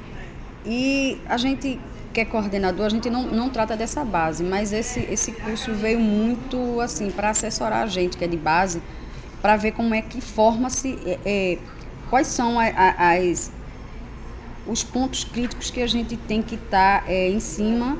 E a gente que é coordenador, a gente não, não trata dessa base, mas esse, esse curso veio muito assim para assessorar a gente que é de base, para ver como é que forma-se, é, é, quais são a, a, as, os pontos críticos que a gente tem que estar tá, é, em cima,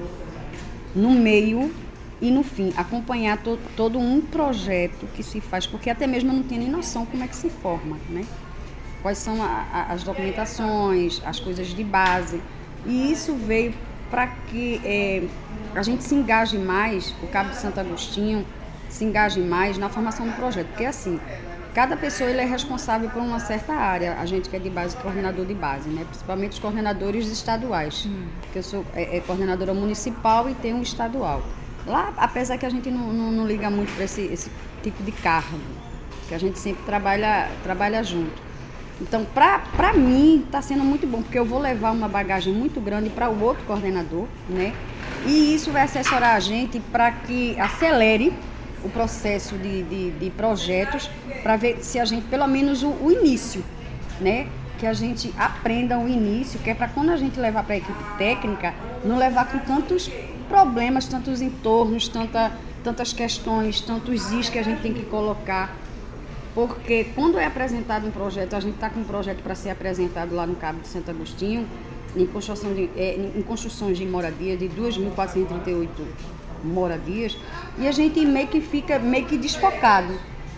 no meio e no fim, acompanhar to, todo um projeto que se faz, porque até mesmo eu não tenho nem noção como é que se forma, né? Quais são a, a, as documentações, as coisas de base, e isso veio para que é, a gente se engaje mais, o Cabo de Santo Agostinho, se engaje mais na formação do projeto, porque assim, cada pessoa ele é responsável por uma certa área, a gente que é de base, coordenador de base, né? Principalmente os coordenadores estaduais, hum. porque eu sou é, é coordenadora municipal e tenho um estadual. Lá, apesar que a gente não, não, não liga muito para esse, esse tipo de cargo, que a gente sempre trabalha, trabalha junto. Então, para mim, está sendo muito bom, porque eu vou levar uma bagagem muito grande para o outro coordenador, né? E isso vai assessorar a gente para que acelere o processo de, de, de projetos, para ver se a gente, pelo menos o, o início, né? Que a gente aprenda o início, que é para quando a gente levar para a equipe técnica, não levar com tantos problemas, tantos entornos, tanta, tantas questões, tantos is que a gente tem que colocar. Porque quando é apresentado um projeto, a gente está com um projeto para ser apresentado lá no Cabo de Santo Agostinho, em, construção de, é, em construções de moradia de duas mil quatrocentas e trinta e oito moradias, e a gente meio que fica meio que desfocado.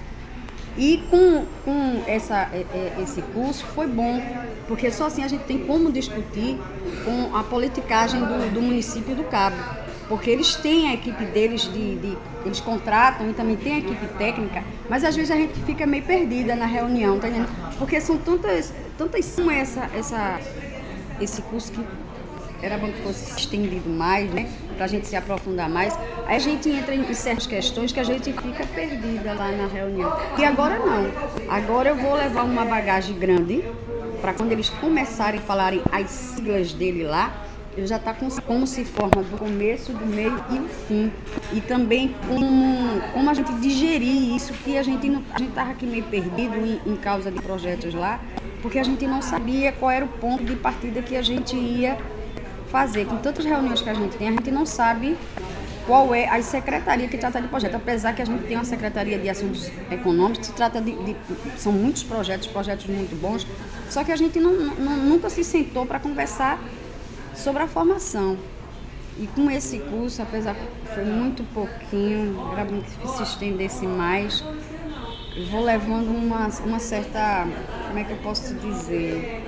E com, com essa, esse curso foi bom, porque só assim a gente tem como discutir com a politicagem do, do município do Cabo, porque eles têm a equipe deles, de, de, eles contratam e também tem a equipe técnica, mas às vezes a gente fica meio perdida na reunião, tá entendendo? Porque são tantas, tantas como essa, essa, esse curso que era bom que fosse estendido mais, né? Pra gente se aprofundar mais. Aí a gente entra em certas questões que a gente fica perdida lá na reunião. E agora não. Agora eu vou levar uma bagagem grande para quando eles começarem a falarem as siglas dele lá, eu já tá com como se forma do começo, do meio e o fim. E também como, como a gente digerir isso, que a gente não, a gente tava aqui meio perdido em, em causa de projetos lá, porque a gente não sabia qual era o ponto de partida que a gente ia fazer. Com tantas reuniões que a gente tem, a gente não sabe qual é a secretaria que trata de projeto, apesar que a gente tem uma secretaria de assuntos econômicos, se trata de, de são muitos projetos, projetos muito bons, só que a gente não, não, nunca se sentou para conversar sobre a formação. E com esse curso, apesar que foi muito pouquinho, era muito que se estendesse mais, vou levando uma, uma certa, como é que eu posso dizer,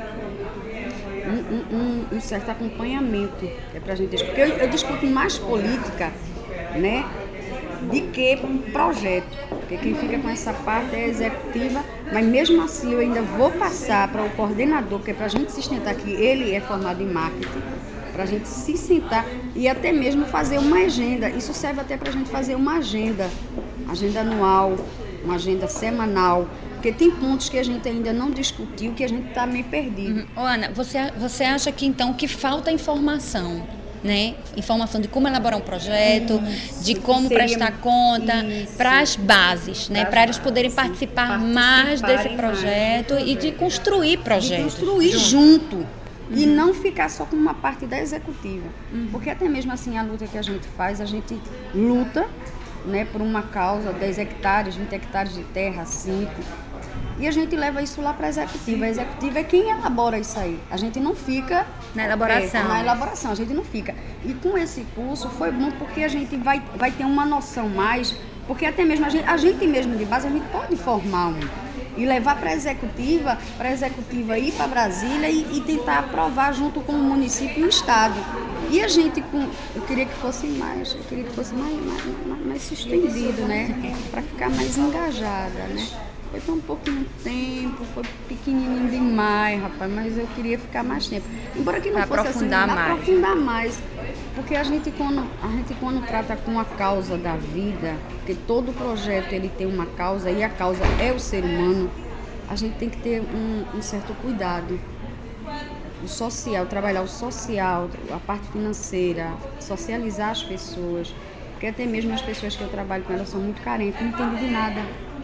um, um, um certo acompanhamento que é pra gente, porque eu, eu discuto mais política, né, de que projeto, porque quem fica com essa parte é a executiva, mas mesmo assim eu ainda vou passar para o coordenador, que é para a gente se sustentar aqui, ele é formado em marketing, para a gente se sentar e até mesmo fazer uma agenda. Isso serve até para a gente fazer uma agenda, agenda anual, uma agenda semanal, porque tem pontos que a gente ainda não discutiu, que a gente está meio perdido. Uhum. Ô, Ana, você, você acha que então que falta informação, né? Informação de como elaborar um projeto, isso, de como prestar conta, para as bases, né? Para eles poderem sim, participar mais desse projeto mais. E de construir projetos. De construir junto. junto. E uhum. não ficar só com uma parte da executiva. Uhum. Porque até mesmo assim a luta que a gente faz, a gente luta, né, por uma causa, dez hectares, vinte hectares de terra, cinco. E a gente leva isso lá para a executiva. A executiva é quem elabora isso aí. A gente não fica na elaboração. É, na elaboração, a gente não fica. E com esse curso foi bom porque a gente vai, vai ter uma noção mais, porque até mesmo a gente, a gente mesmo de base, a gente pode formar um. E levar para a executiva, para a executiva ir para Brasília e, e tentar aprovar junto com o município e o estado. E a gente, com, eu queria que fosse mais, eu queria que fosse mais, mais, mais sustendido, né? Para ficar mais engajada, né? Foi tão pouquinho tempo, foi pequenininho demais, rapaz, mas eu queria ficar mais tempo. Embora que não pra fosse aprofundar assim, mais. aprofundar mais. Porque a gente quando, a gente quando trata com a causa da vida, porque todo projeto ele tem uma causa e a causa é o ser humano, a gente tem que ter um, um certo cuidado. O social, trabalhar o social, a parte financeira, socializar as pessoas, porque até mesmo as pessoas que eu trabalho com elas são muito carentes, não entendem de nada.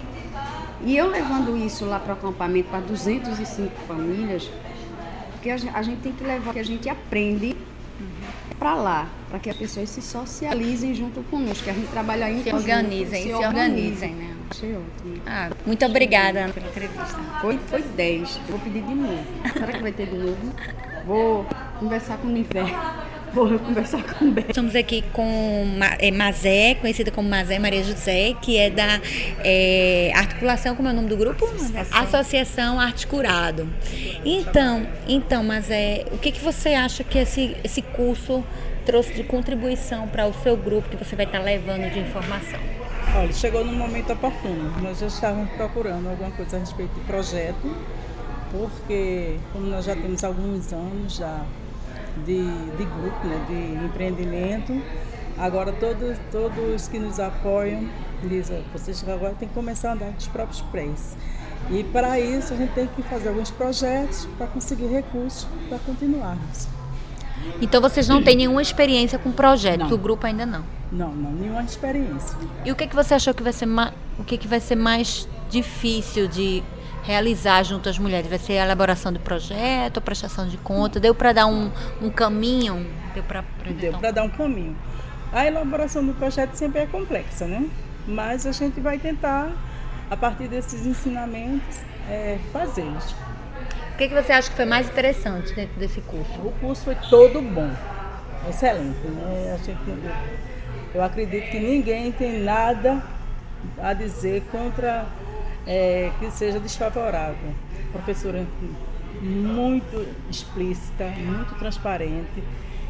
E eu levando isso lá para o acampamento para duzentas e cinco famílias, porque a gente, a gente tem que levar, que a gente aprende para lá, para que as pessoas se socializem junto conosco, que a gente trabalha aí em se organizem, se, se organizem, né? Achei ótimo. Ah, muito obrigada, Ana, pela entrevista. Foi, foi dez. Vou pedir de novo. Será que vai ter de novo? Vou conversar com o Niver. Vou conversar com o Beto. Estamos aqui com Mazé, conhecida como Mazé Maria José, que é da é, articulação, como é o nome do grupo? Associação, Associação Arte Curado. Então, então Mazé, o que, que você acha que esse, esse curso trouxe de contribuição para o seu grupo, que você vai estar levando de informação? Olha, chegou num momento oportuno. Nós já estávamos procurando alguma coisa a respeito do projeto, porque como nós já temos alguns anos já De, de grupo, né, de empreendimento. Agora todos, todos que nos apoiam dizem, vocês agora tem que começar a andar dos próprios pés. E para isso a gente tem que fazer alguns projetos para conseguir recursos para continuarmos. Então vocês não têm nenhuma experiência com projeto, não. O grupo ainda não? Não, não, nenhuma experiência. E o que, que você achou que vai ser mais, o que, que vai ser mais difícil de realizar junto às mulheres? Vai ser a elaboração do projeto, a prestação de conta? Deu para dar um, um caminho? Deu para Deu para dar um caminho. A elaboração do projeto sempre é complexa, né? Mas a gente vai tentar, a partir desses ensinamentos, é, fazê-los. O que, que você acha que foi mais interessante dentro desse curso? O curso foi todo bom, excelente, né? A gente, eu acredito que ninguém tem nada a dizer contra É, que seja desfavorável. Professora muito explícita, muito transparente,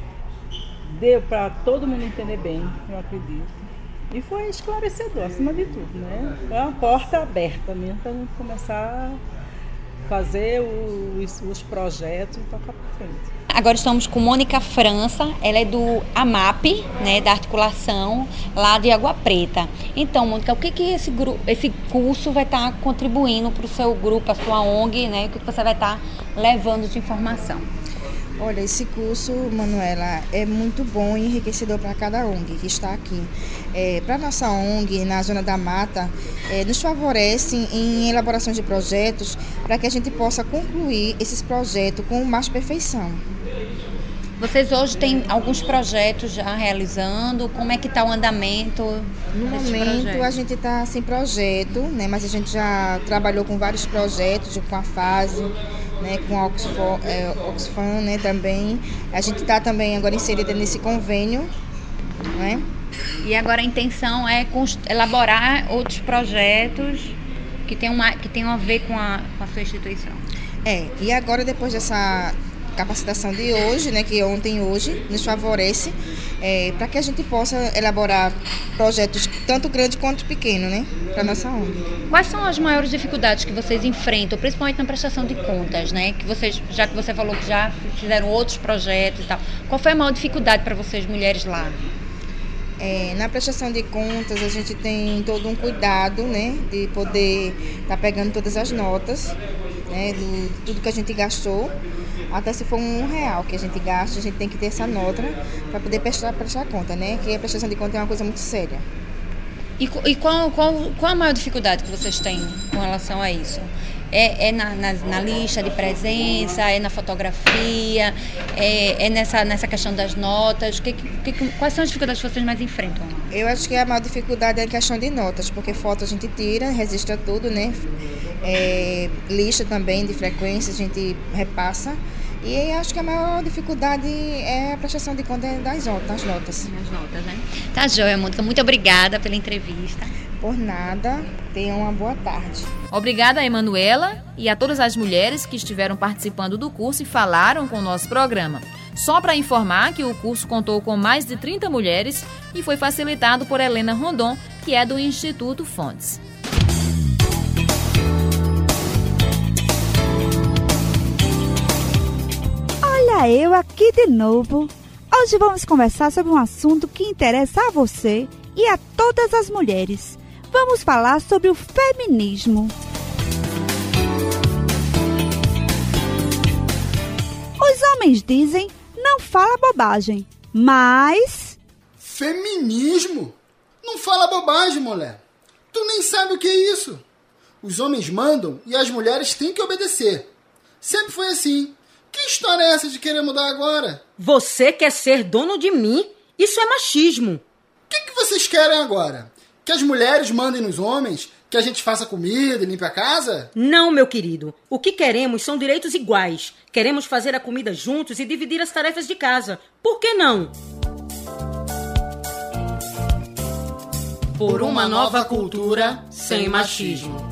deu para todo mundo entender bem, eu acredito. E foi esclarecedor, acima de tudo, né? Foi uma porta aberta mesmo para a gente começar a fazer os, os projetos e tocar para frente. Agora estamos com Mônica França, ela é do AMAP, né, da articulação lá de Água Preta. Então, Mônica, o que, que esse, gru- esse curso vai estar contribuindo para o seu grupo, a sua O N G, né? O que, que você vai estar levando de informação? Olha, esse curso, Manuela, é muito bom e enriquecedor para cada O N G que está aqui. É, para a nossa O N G, na Zona da Mata, é, nos favorece em elaboração de projetos para que a gente possa concluir esses projetos com mais perfeição. Vocês hoje têm alguns projetos já realizando? Como é que está o andamento? No momento projetos? A gente está sem projeto, né? Mas a gente já trabalhou com vários projetos, com a fase, né? Com a Oxfam, é, Oxfam, né? Também. A gente está também agora inserida nesse convênio, né? E agora a intenção é elaborar outros projetos que tenham, uma, que tenham a ver com a, com a sua instituição. É, e agora depois dessa capacitação de hoje, né, que ontem e hoje nos favorece, é, para que a gente possa elaborar projetos tanto grandes quanto pequenos, né, para nossa O N G. Quais são as maiores dificuldades que vocês enfrentam, principalmente na prestação de contas, né? Que vocês, já que você falou que já fizeram outros projetos e tal, qual foi a maior dificuldade para vocês, mulheres, lá? É, na prestação de contas, a gente tem todo um cuidado, né, de poder estar tá pegando todas as notas, né, do tudo que a gente gastou. Até se for um real que a gente gasta, a gente tem que ter essa nota para poder prestar, prestar conta, né? Que a prestação de conta é uma coisa muito séria. E, e qual, qual, qual a maior dificuldade que vocês têm com relação a isso? É, é na, na, na lista de presença, é na fotografia, é, é nessa, nessa questão das notas? Que, que, quais são as dificuldades que vocês mais enfrentam? Eu acho que a maior dificuldade é a questão de notas, porque foto a gente tira, registra tudo, né? É, lista também de frequência a gente repassa. E acho que a maior dificuldade é a prestação de conta das notas. Das notas. As notas, né? Tá, joia, Mônica. Muito obrigada pela entrevista. Por nada. Tenham uma boa tarde. Obrigada a Emanuela e a todas as mulheres que estiveram participando do curso e falaram com o nosso programa. Só para informar que o curso contou com mais de trinta mulheres e foi facilitado por Helena Rondon, que é do Instituto Fontes. Olha eu aqui de novo. Hoje vamos conversar sobre um assunto que interessa a você e a todas as mulheres. Vamos falar sobre o feminismo. Os homens dizem, não fala bobagem, mas... Feminismo? Não fala bobagem, mulher. Tu nem sabe o que é isso. Os homens mandam e as mulheres têm que obedecer. Sempre foi assim. Que história é essa de querer mudar agora? Você quer ser dono de mim? Isso é machismo. O que, que vocês querem agora? Que as mulheres mandem nos homens? Que a gente faça comida e limpe a casa? Não, meu querido. O que queremos são direitos iguais. Queremos fazer a comida juntos e dividir as tarefas de casa. Por que não? Por uma nova cultura sem machismo.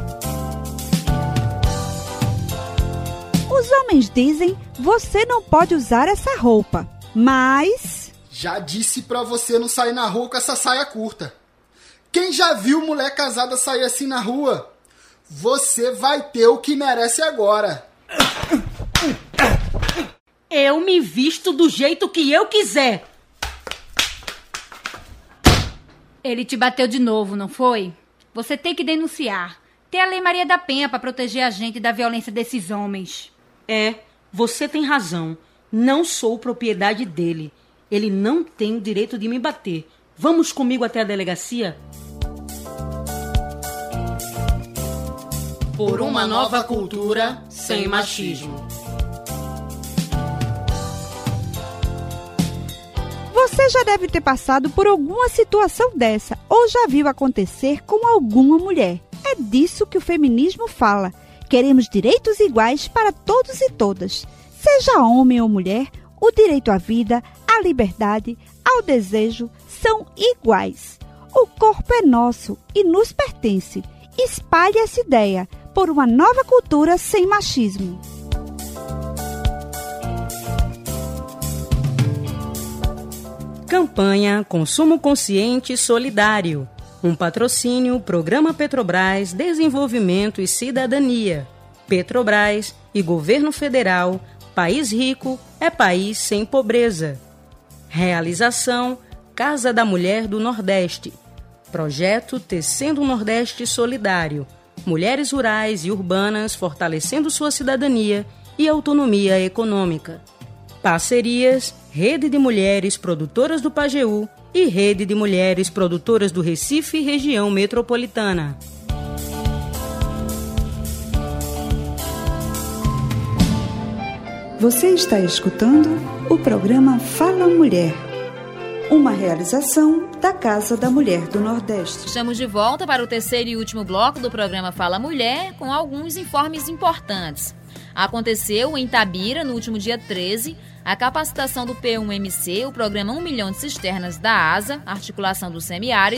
Os homens dizem, você não pode usar essa roupa, mas... Já disse pra você não sair na rua com essa saia curta. Quem já viu mulher casada sair assim na rua? Você vai ter o que merece agora. Eu me visto do jeito que eu quiser. Ele te bateu de novo, não foi? Você tem que denunciar. Tem a Lei Maria da Penha para proteger a gente da violência desses homens. É, você tem razão. Não sou propriedade dele. Ele não tem o direito de me bater. Vamos comigo até a delegacia? Por uma nova cultura sem machismo. Você já deve ter passado por alguma situação dessa ou já viu acontecer com alguma mulher. É disso que o feminismo fala. Queremos direitos iguais para todos e todas. Seja homem ou mulher, o direito à vida, à liberdade, ao desejo são iguais. O corpo é nosso e nos pertence. Espalhe essa ideia por uma nova cultura sem machismo. Campanha Consumo Consciente e Solidário. Um patrocínio Programa Petrobras, Desenvolvimento e Cidadania. Petrobras e Governo Federal, País Rico é país sem pobreza. Realização Casa da Mulher do Nordeste. Projeto Tecendo um Nordeste Solidário. Mulheres rurais e urbanas fortalecendo sua cidadania e autonomia econômica. Parcerias Rede de Mulheres Produtoras do Pajeú e Rede de Mulheres Produtoras do Recife e Região Metropolitana. Você está escutando o programa Fala Mulher, uma realização da Casa da Mulher do Nordeste. Estamos de volta para o terceiro e último bloco do programa Fala Mulher, com alguns informes importantes. Aconteceu em Itabira, no último dia treze, a capacitação do P um M C, o programa um milhão de cisternas da ASA, Articulação do Semiárido,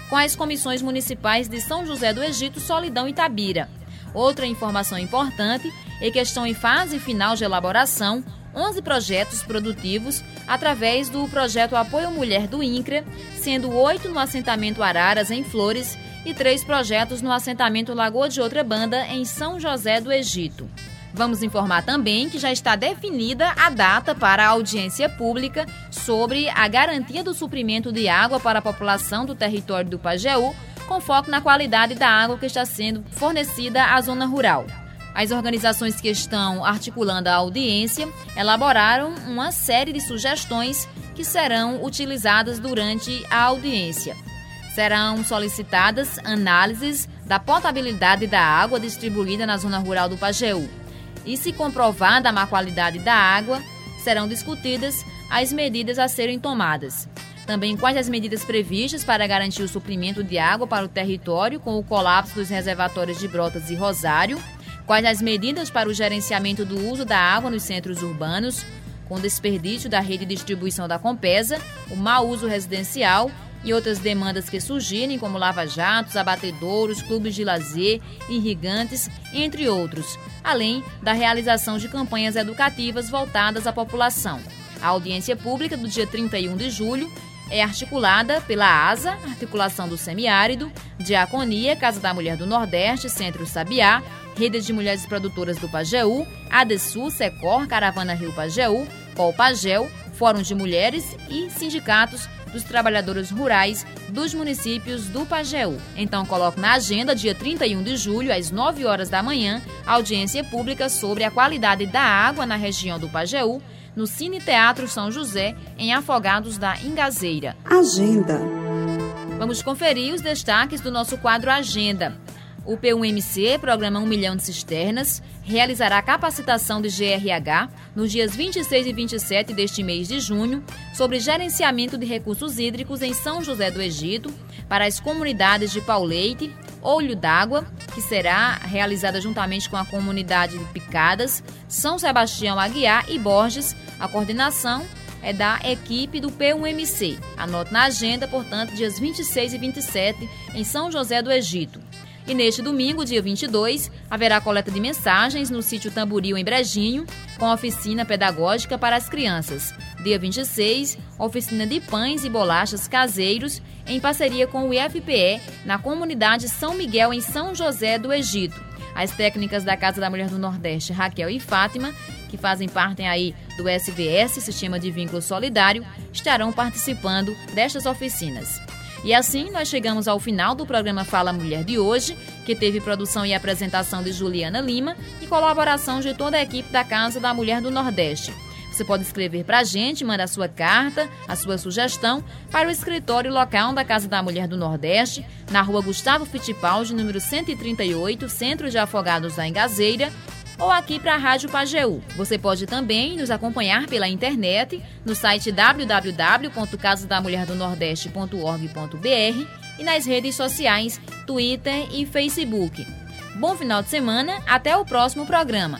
com as comissões municipais de São José do Egito, Solidão e Tabira. Outra informação importante é que estão em fase final de elaboração onze projetos produtivos através do projeto Apoio Mulher do INCRA, sendo oito no assentamento Araras, em Flores, e três projetos no assentamento Lagoa de Outra Banda, em São José do Egito. Vamos informar também que já está definida a data para a audiência pública sobre a garantia do suprimento de água para a população do território do Pajeú, com foco na qualidade da água que está sendo fornecida à zona rural. As organizações que estão articulando a audiência elaboraram uma série de sugestões que serão utilizadas durante a audiência. Serão solicitadas análises da potabilidade da água distribuída na zona rural do Pajeú. E, se comprovada a má qualidade da água, serão discutidas as medidas a serem tomadas. Também quais as medidas previstas para garantir o suprimento de água para o território com o colapso dos reservatórios de Brotas e Rosário, quais as medidas para o gerenciamento do uso da água nos centros urbanos, com desperdício da rede de distribuição da Compesa, o mau uso residencial e outras demandas que surgirem, como lava-jatos, abatedouros, clubes de lazer, irrigantes, entre outros, além da realização de campanhas educativas voltadas à população. A audiência pública do dia trinta e um de julho é articulada pela ASA, Articulação do Semiárido, Diaconia, Casa da Mulher do Nordeste, Centro Sabiá, Rede de Mulheres Produtoras do Pajeú, ADESU, Secor, Caravana Rio Pajeú, Colpagel, Fórum de Mulheres e sindicatos dos trabalhadores rurais dos municípios do Pajeú. Então, coloque na agenda, dia trinta e um de julho, às nove horas da manhã, audiência pública sobre a qualidade da água na região do Pajeú, no Cine Teatro São José, em Afogados da Ingazeira. Agenda. Vamos conferir os destaques do nosso quadro Agenda. O P um M C, Programa um Milhão de Cisternas, realizará capacitação de G R H nos dias vinte e seis e vinte e sete deste mês de junho sobre gerenciamento de recursos hídricos em São José do Egito para as comunidades de Pauleite, Olho d'Água, que será realizada juntamente com a comunidade de Picadas, São Sebastião Aguiar e Borges. A coordenação é da equipe do P um M C. Anote na agenda, portanto, dias vinte e seis e vinte e sete em São José do Egito. E neste domingo, dia vinte e dois, haverá coleta de mensagens no sítio Tamboril, em Brejinho, com oficina pedagógica para as crianças. Dia vinte e seis, oficina de pães e bolachas caseiros, em parceria com o I F P E, na comunidade São Miguel, em São José do Egito. As técnicas da Casa da Mulher do Nordeste, Raquel e Fátima, que fazem parte aí do S V S, Sistema de Vínculo Solidário, estarão participando destas oficinas. E assim nós chegamos ao final do programa Fala Mulher de hoje, que teve produção e apresentação de Juliana Lima e colaboração de toda a equipe da Casa da Mulher do Nordeste. Você pode escrever para a gente, mandar a sua carta, a sua sugestão para o escritório local da Casa da Mulher do Nordeste, na rua Gustavo Fittipaldi, número cento e trinta e oito, Centro de Afogados da Ingazeira, ou aqui para a Rádio Pajeú. Você pode também nos acompanhar pela internet no site w w w ponto casa da mulher do nordeste ponto org ponto b r e nas redes sociais Twitter e Facebook. Bom final de semana, até o próximo programa.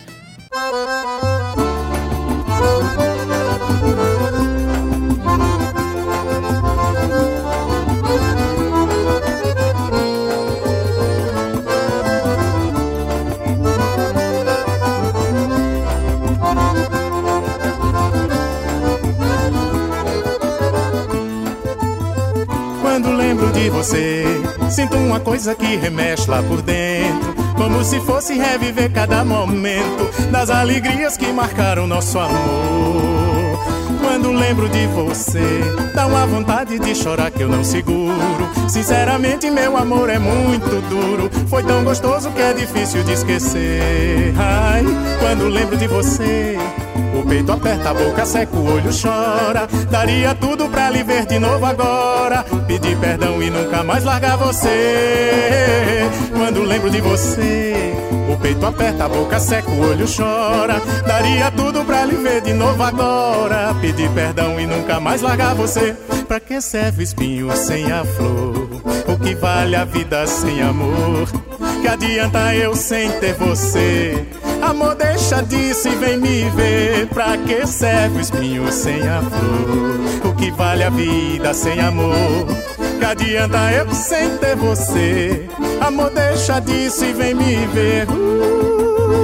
Quando lembro de você, sinto uma coisa que remexe lá por dentro, como se fosse reviver cada momento das alegrias que marcaram nosso amor. Quando lembro de você, dá uma vontade de chorar que eu não seguro. Sinceramente, meu amor é muito duro, foi tão gostoso que é difícil de esquecer. Ai, quando lembro de você, o peito aperta, a boca seca, o olho chora. Daria tudo pra lhe ver de novo agora, pedir perdão e nunca mais largar você. Quando lembro de você, o peito aperta, a boca seca, o olho chora. Daria tudo pra lhe ver de novo agora, pedir perdão e nunca mais largar você. Pra que serve o espinho sem a flor? O que vale a vida sem amor? Que adianta eu sem ter você? Amor, deixa disso e vem me ver. Pra que serve o espinho sem a flor? O que vale a vida sem amor? Que adianta eu sem ter você? Amor, deixa disso e vem me ver. uh.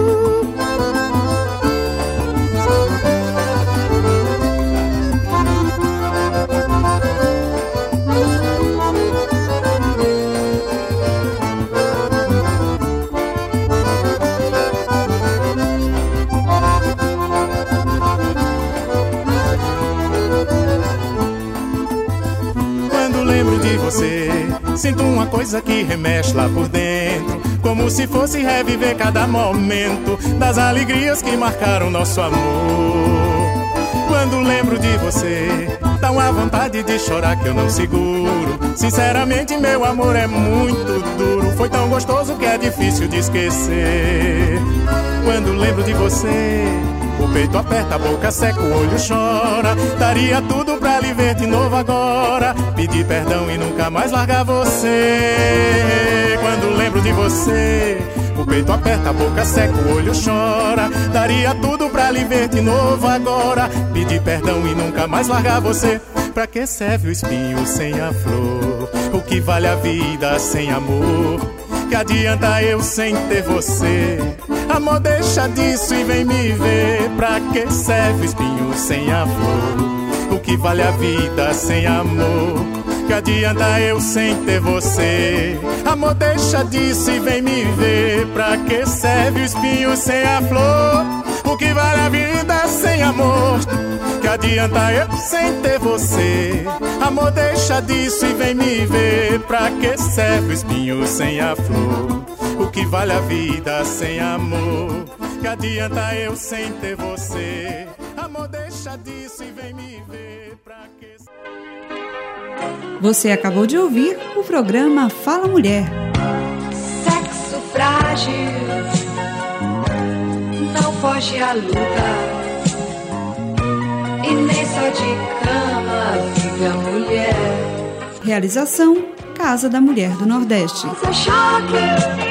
Sinto uma coisa que remexe lá por dentro, como se fosse reviver cada momento das alegrias que marcaram nosso amor. Quando lembro de você, dá uma vontade de chorar que eu não seguro. Sinceramente, meu amor é muito duro. Foi tão gostoso que é difícil de esquecer. Quando lembro de você, o peito aperta, a boca seca, o olho chora. Daria tudo pra lhe ver de novo agora, pedir perdão e nunca mais largar você. Quando lembro de você, o peito aperta, a boca seca, o olho chora. Daria tudo pra lhe ver de novo agora, pedir perdão e nunca mais largar você. Pra que serve o espinho sem a flor? O que vale a vida sem amor? Que adianta eu sem ter você? Amor, deixa disso e vem me ver. Pra que serve o espinho sem a flor? O que vale a vida sem amor? Que adianta eu sem ter você? Amor, deixa disso e vem me ver. Pra que serve o espinho sem a flor? O que vale a vida sem amor? Que adianta eu sem ter você? Amor, deixa disso e vem me ver. Pra que serve o espinho sem a flor? O que vale a vida sem amor? Que adianta eu sem ter você? Amor, deixa disso e vem me ver. Pra que... Você acabou de ouvir o programa Fala Mulher. Sexo frágil, não foge à luta, e nem só de cama vive a mulher. Realização Casa da Mulher do Nordeste. Choque.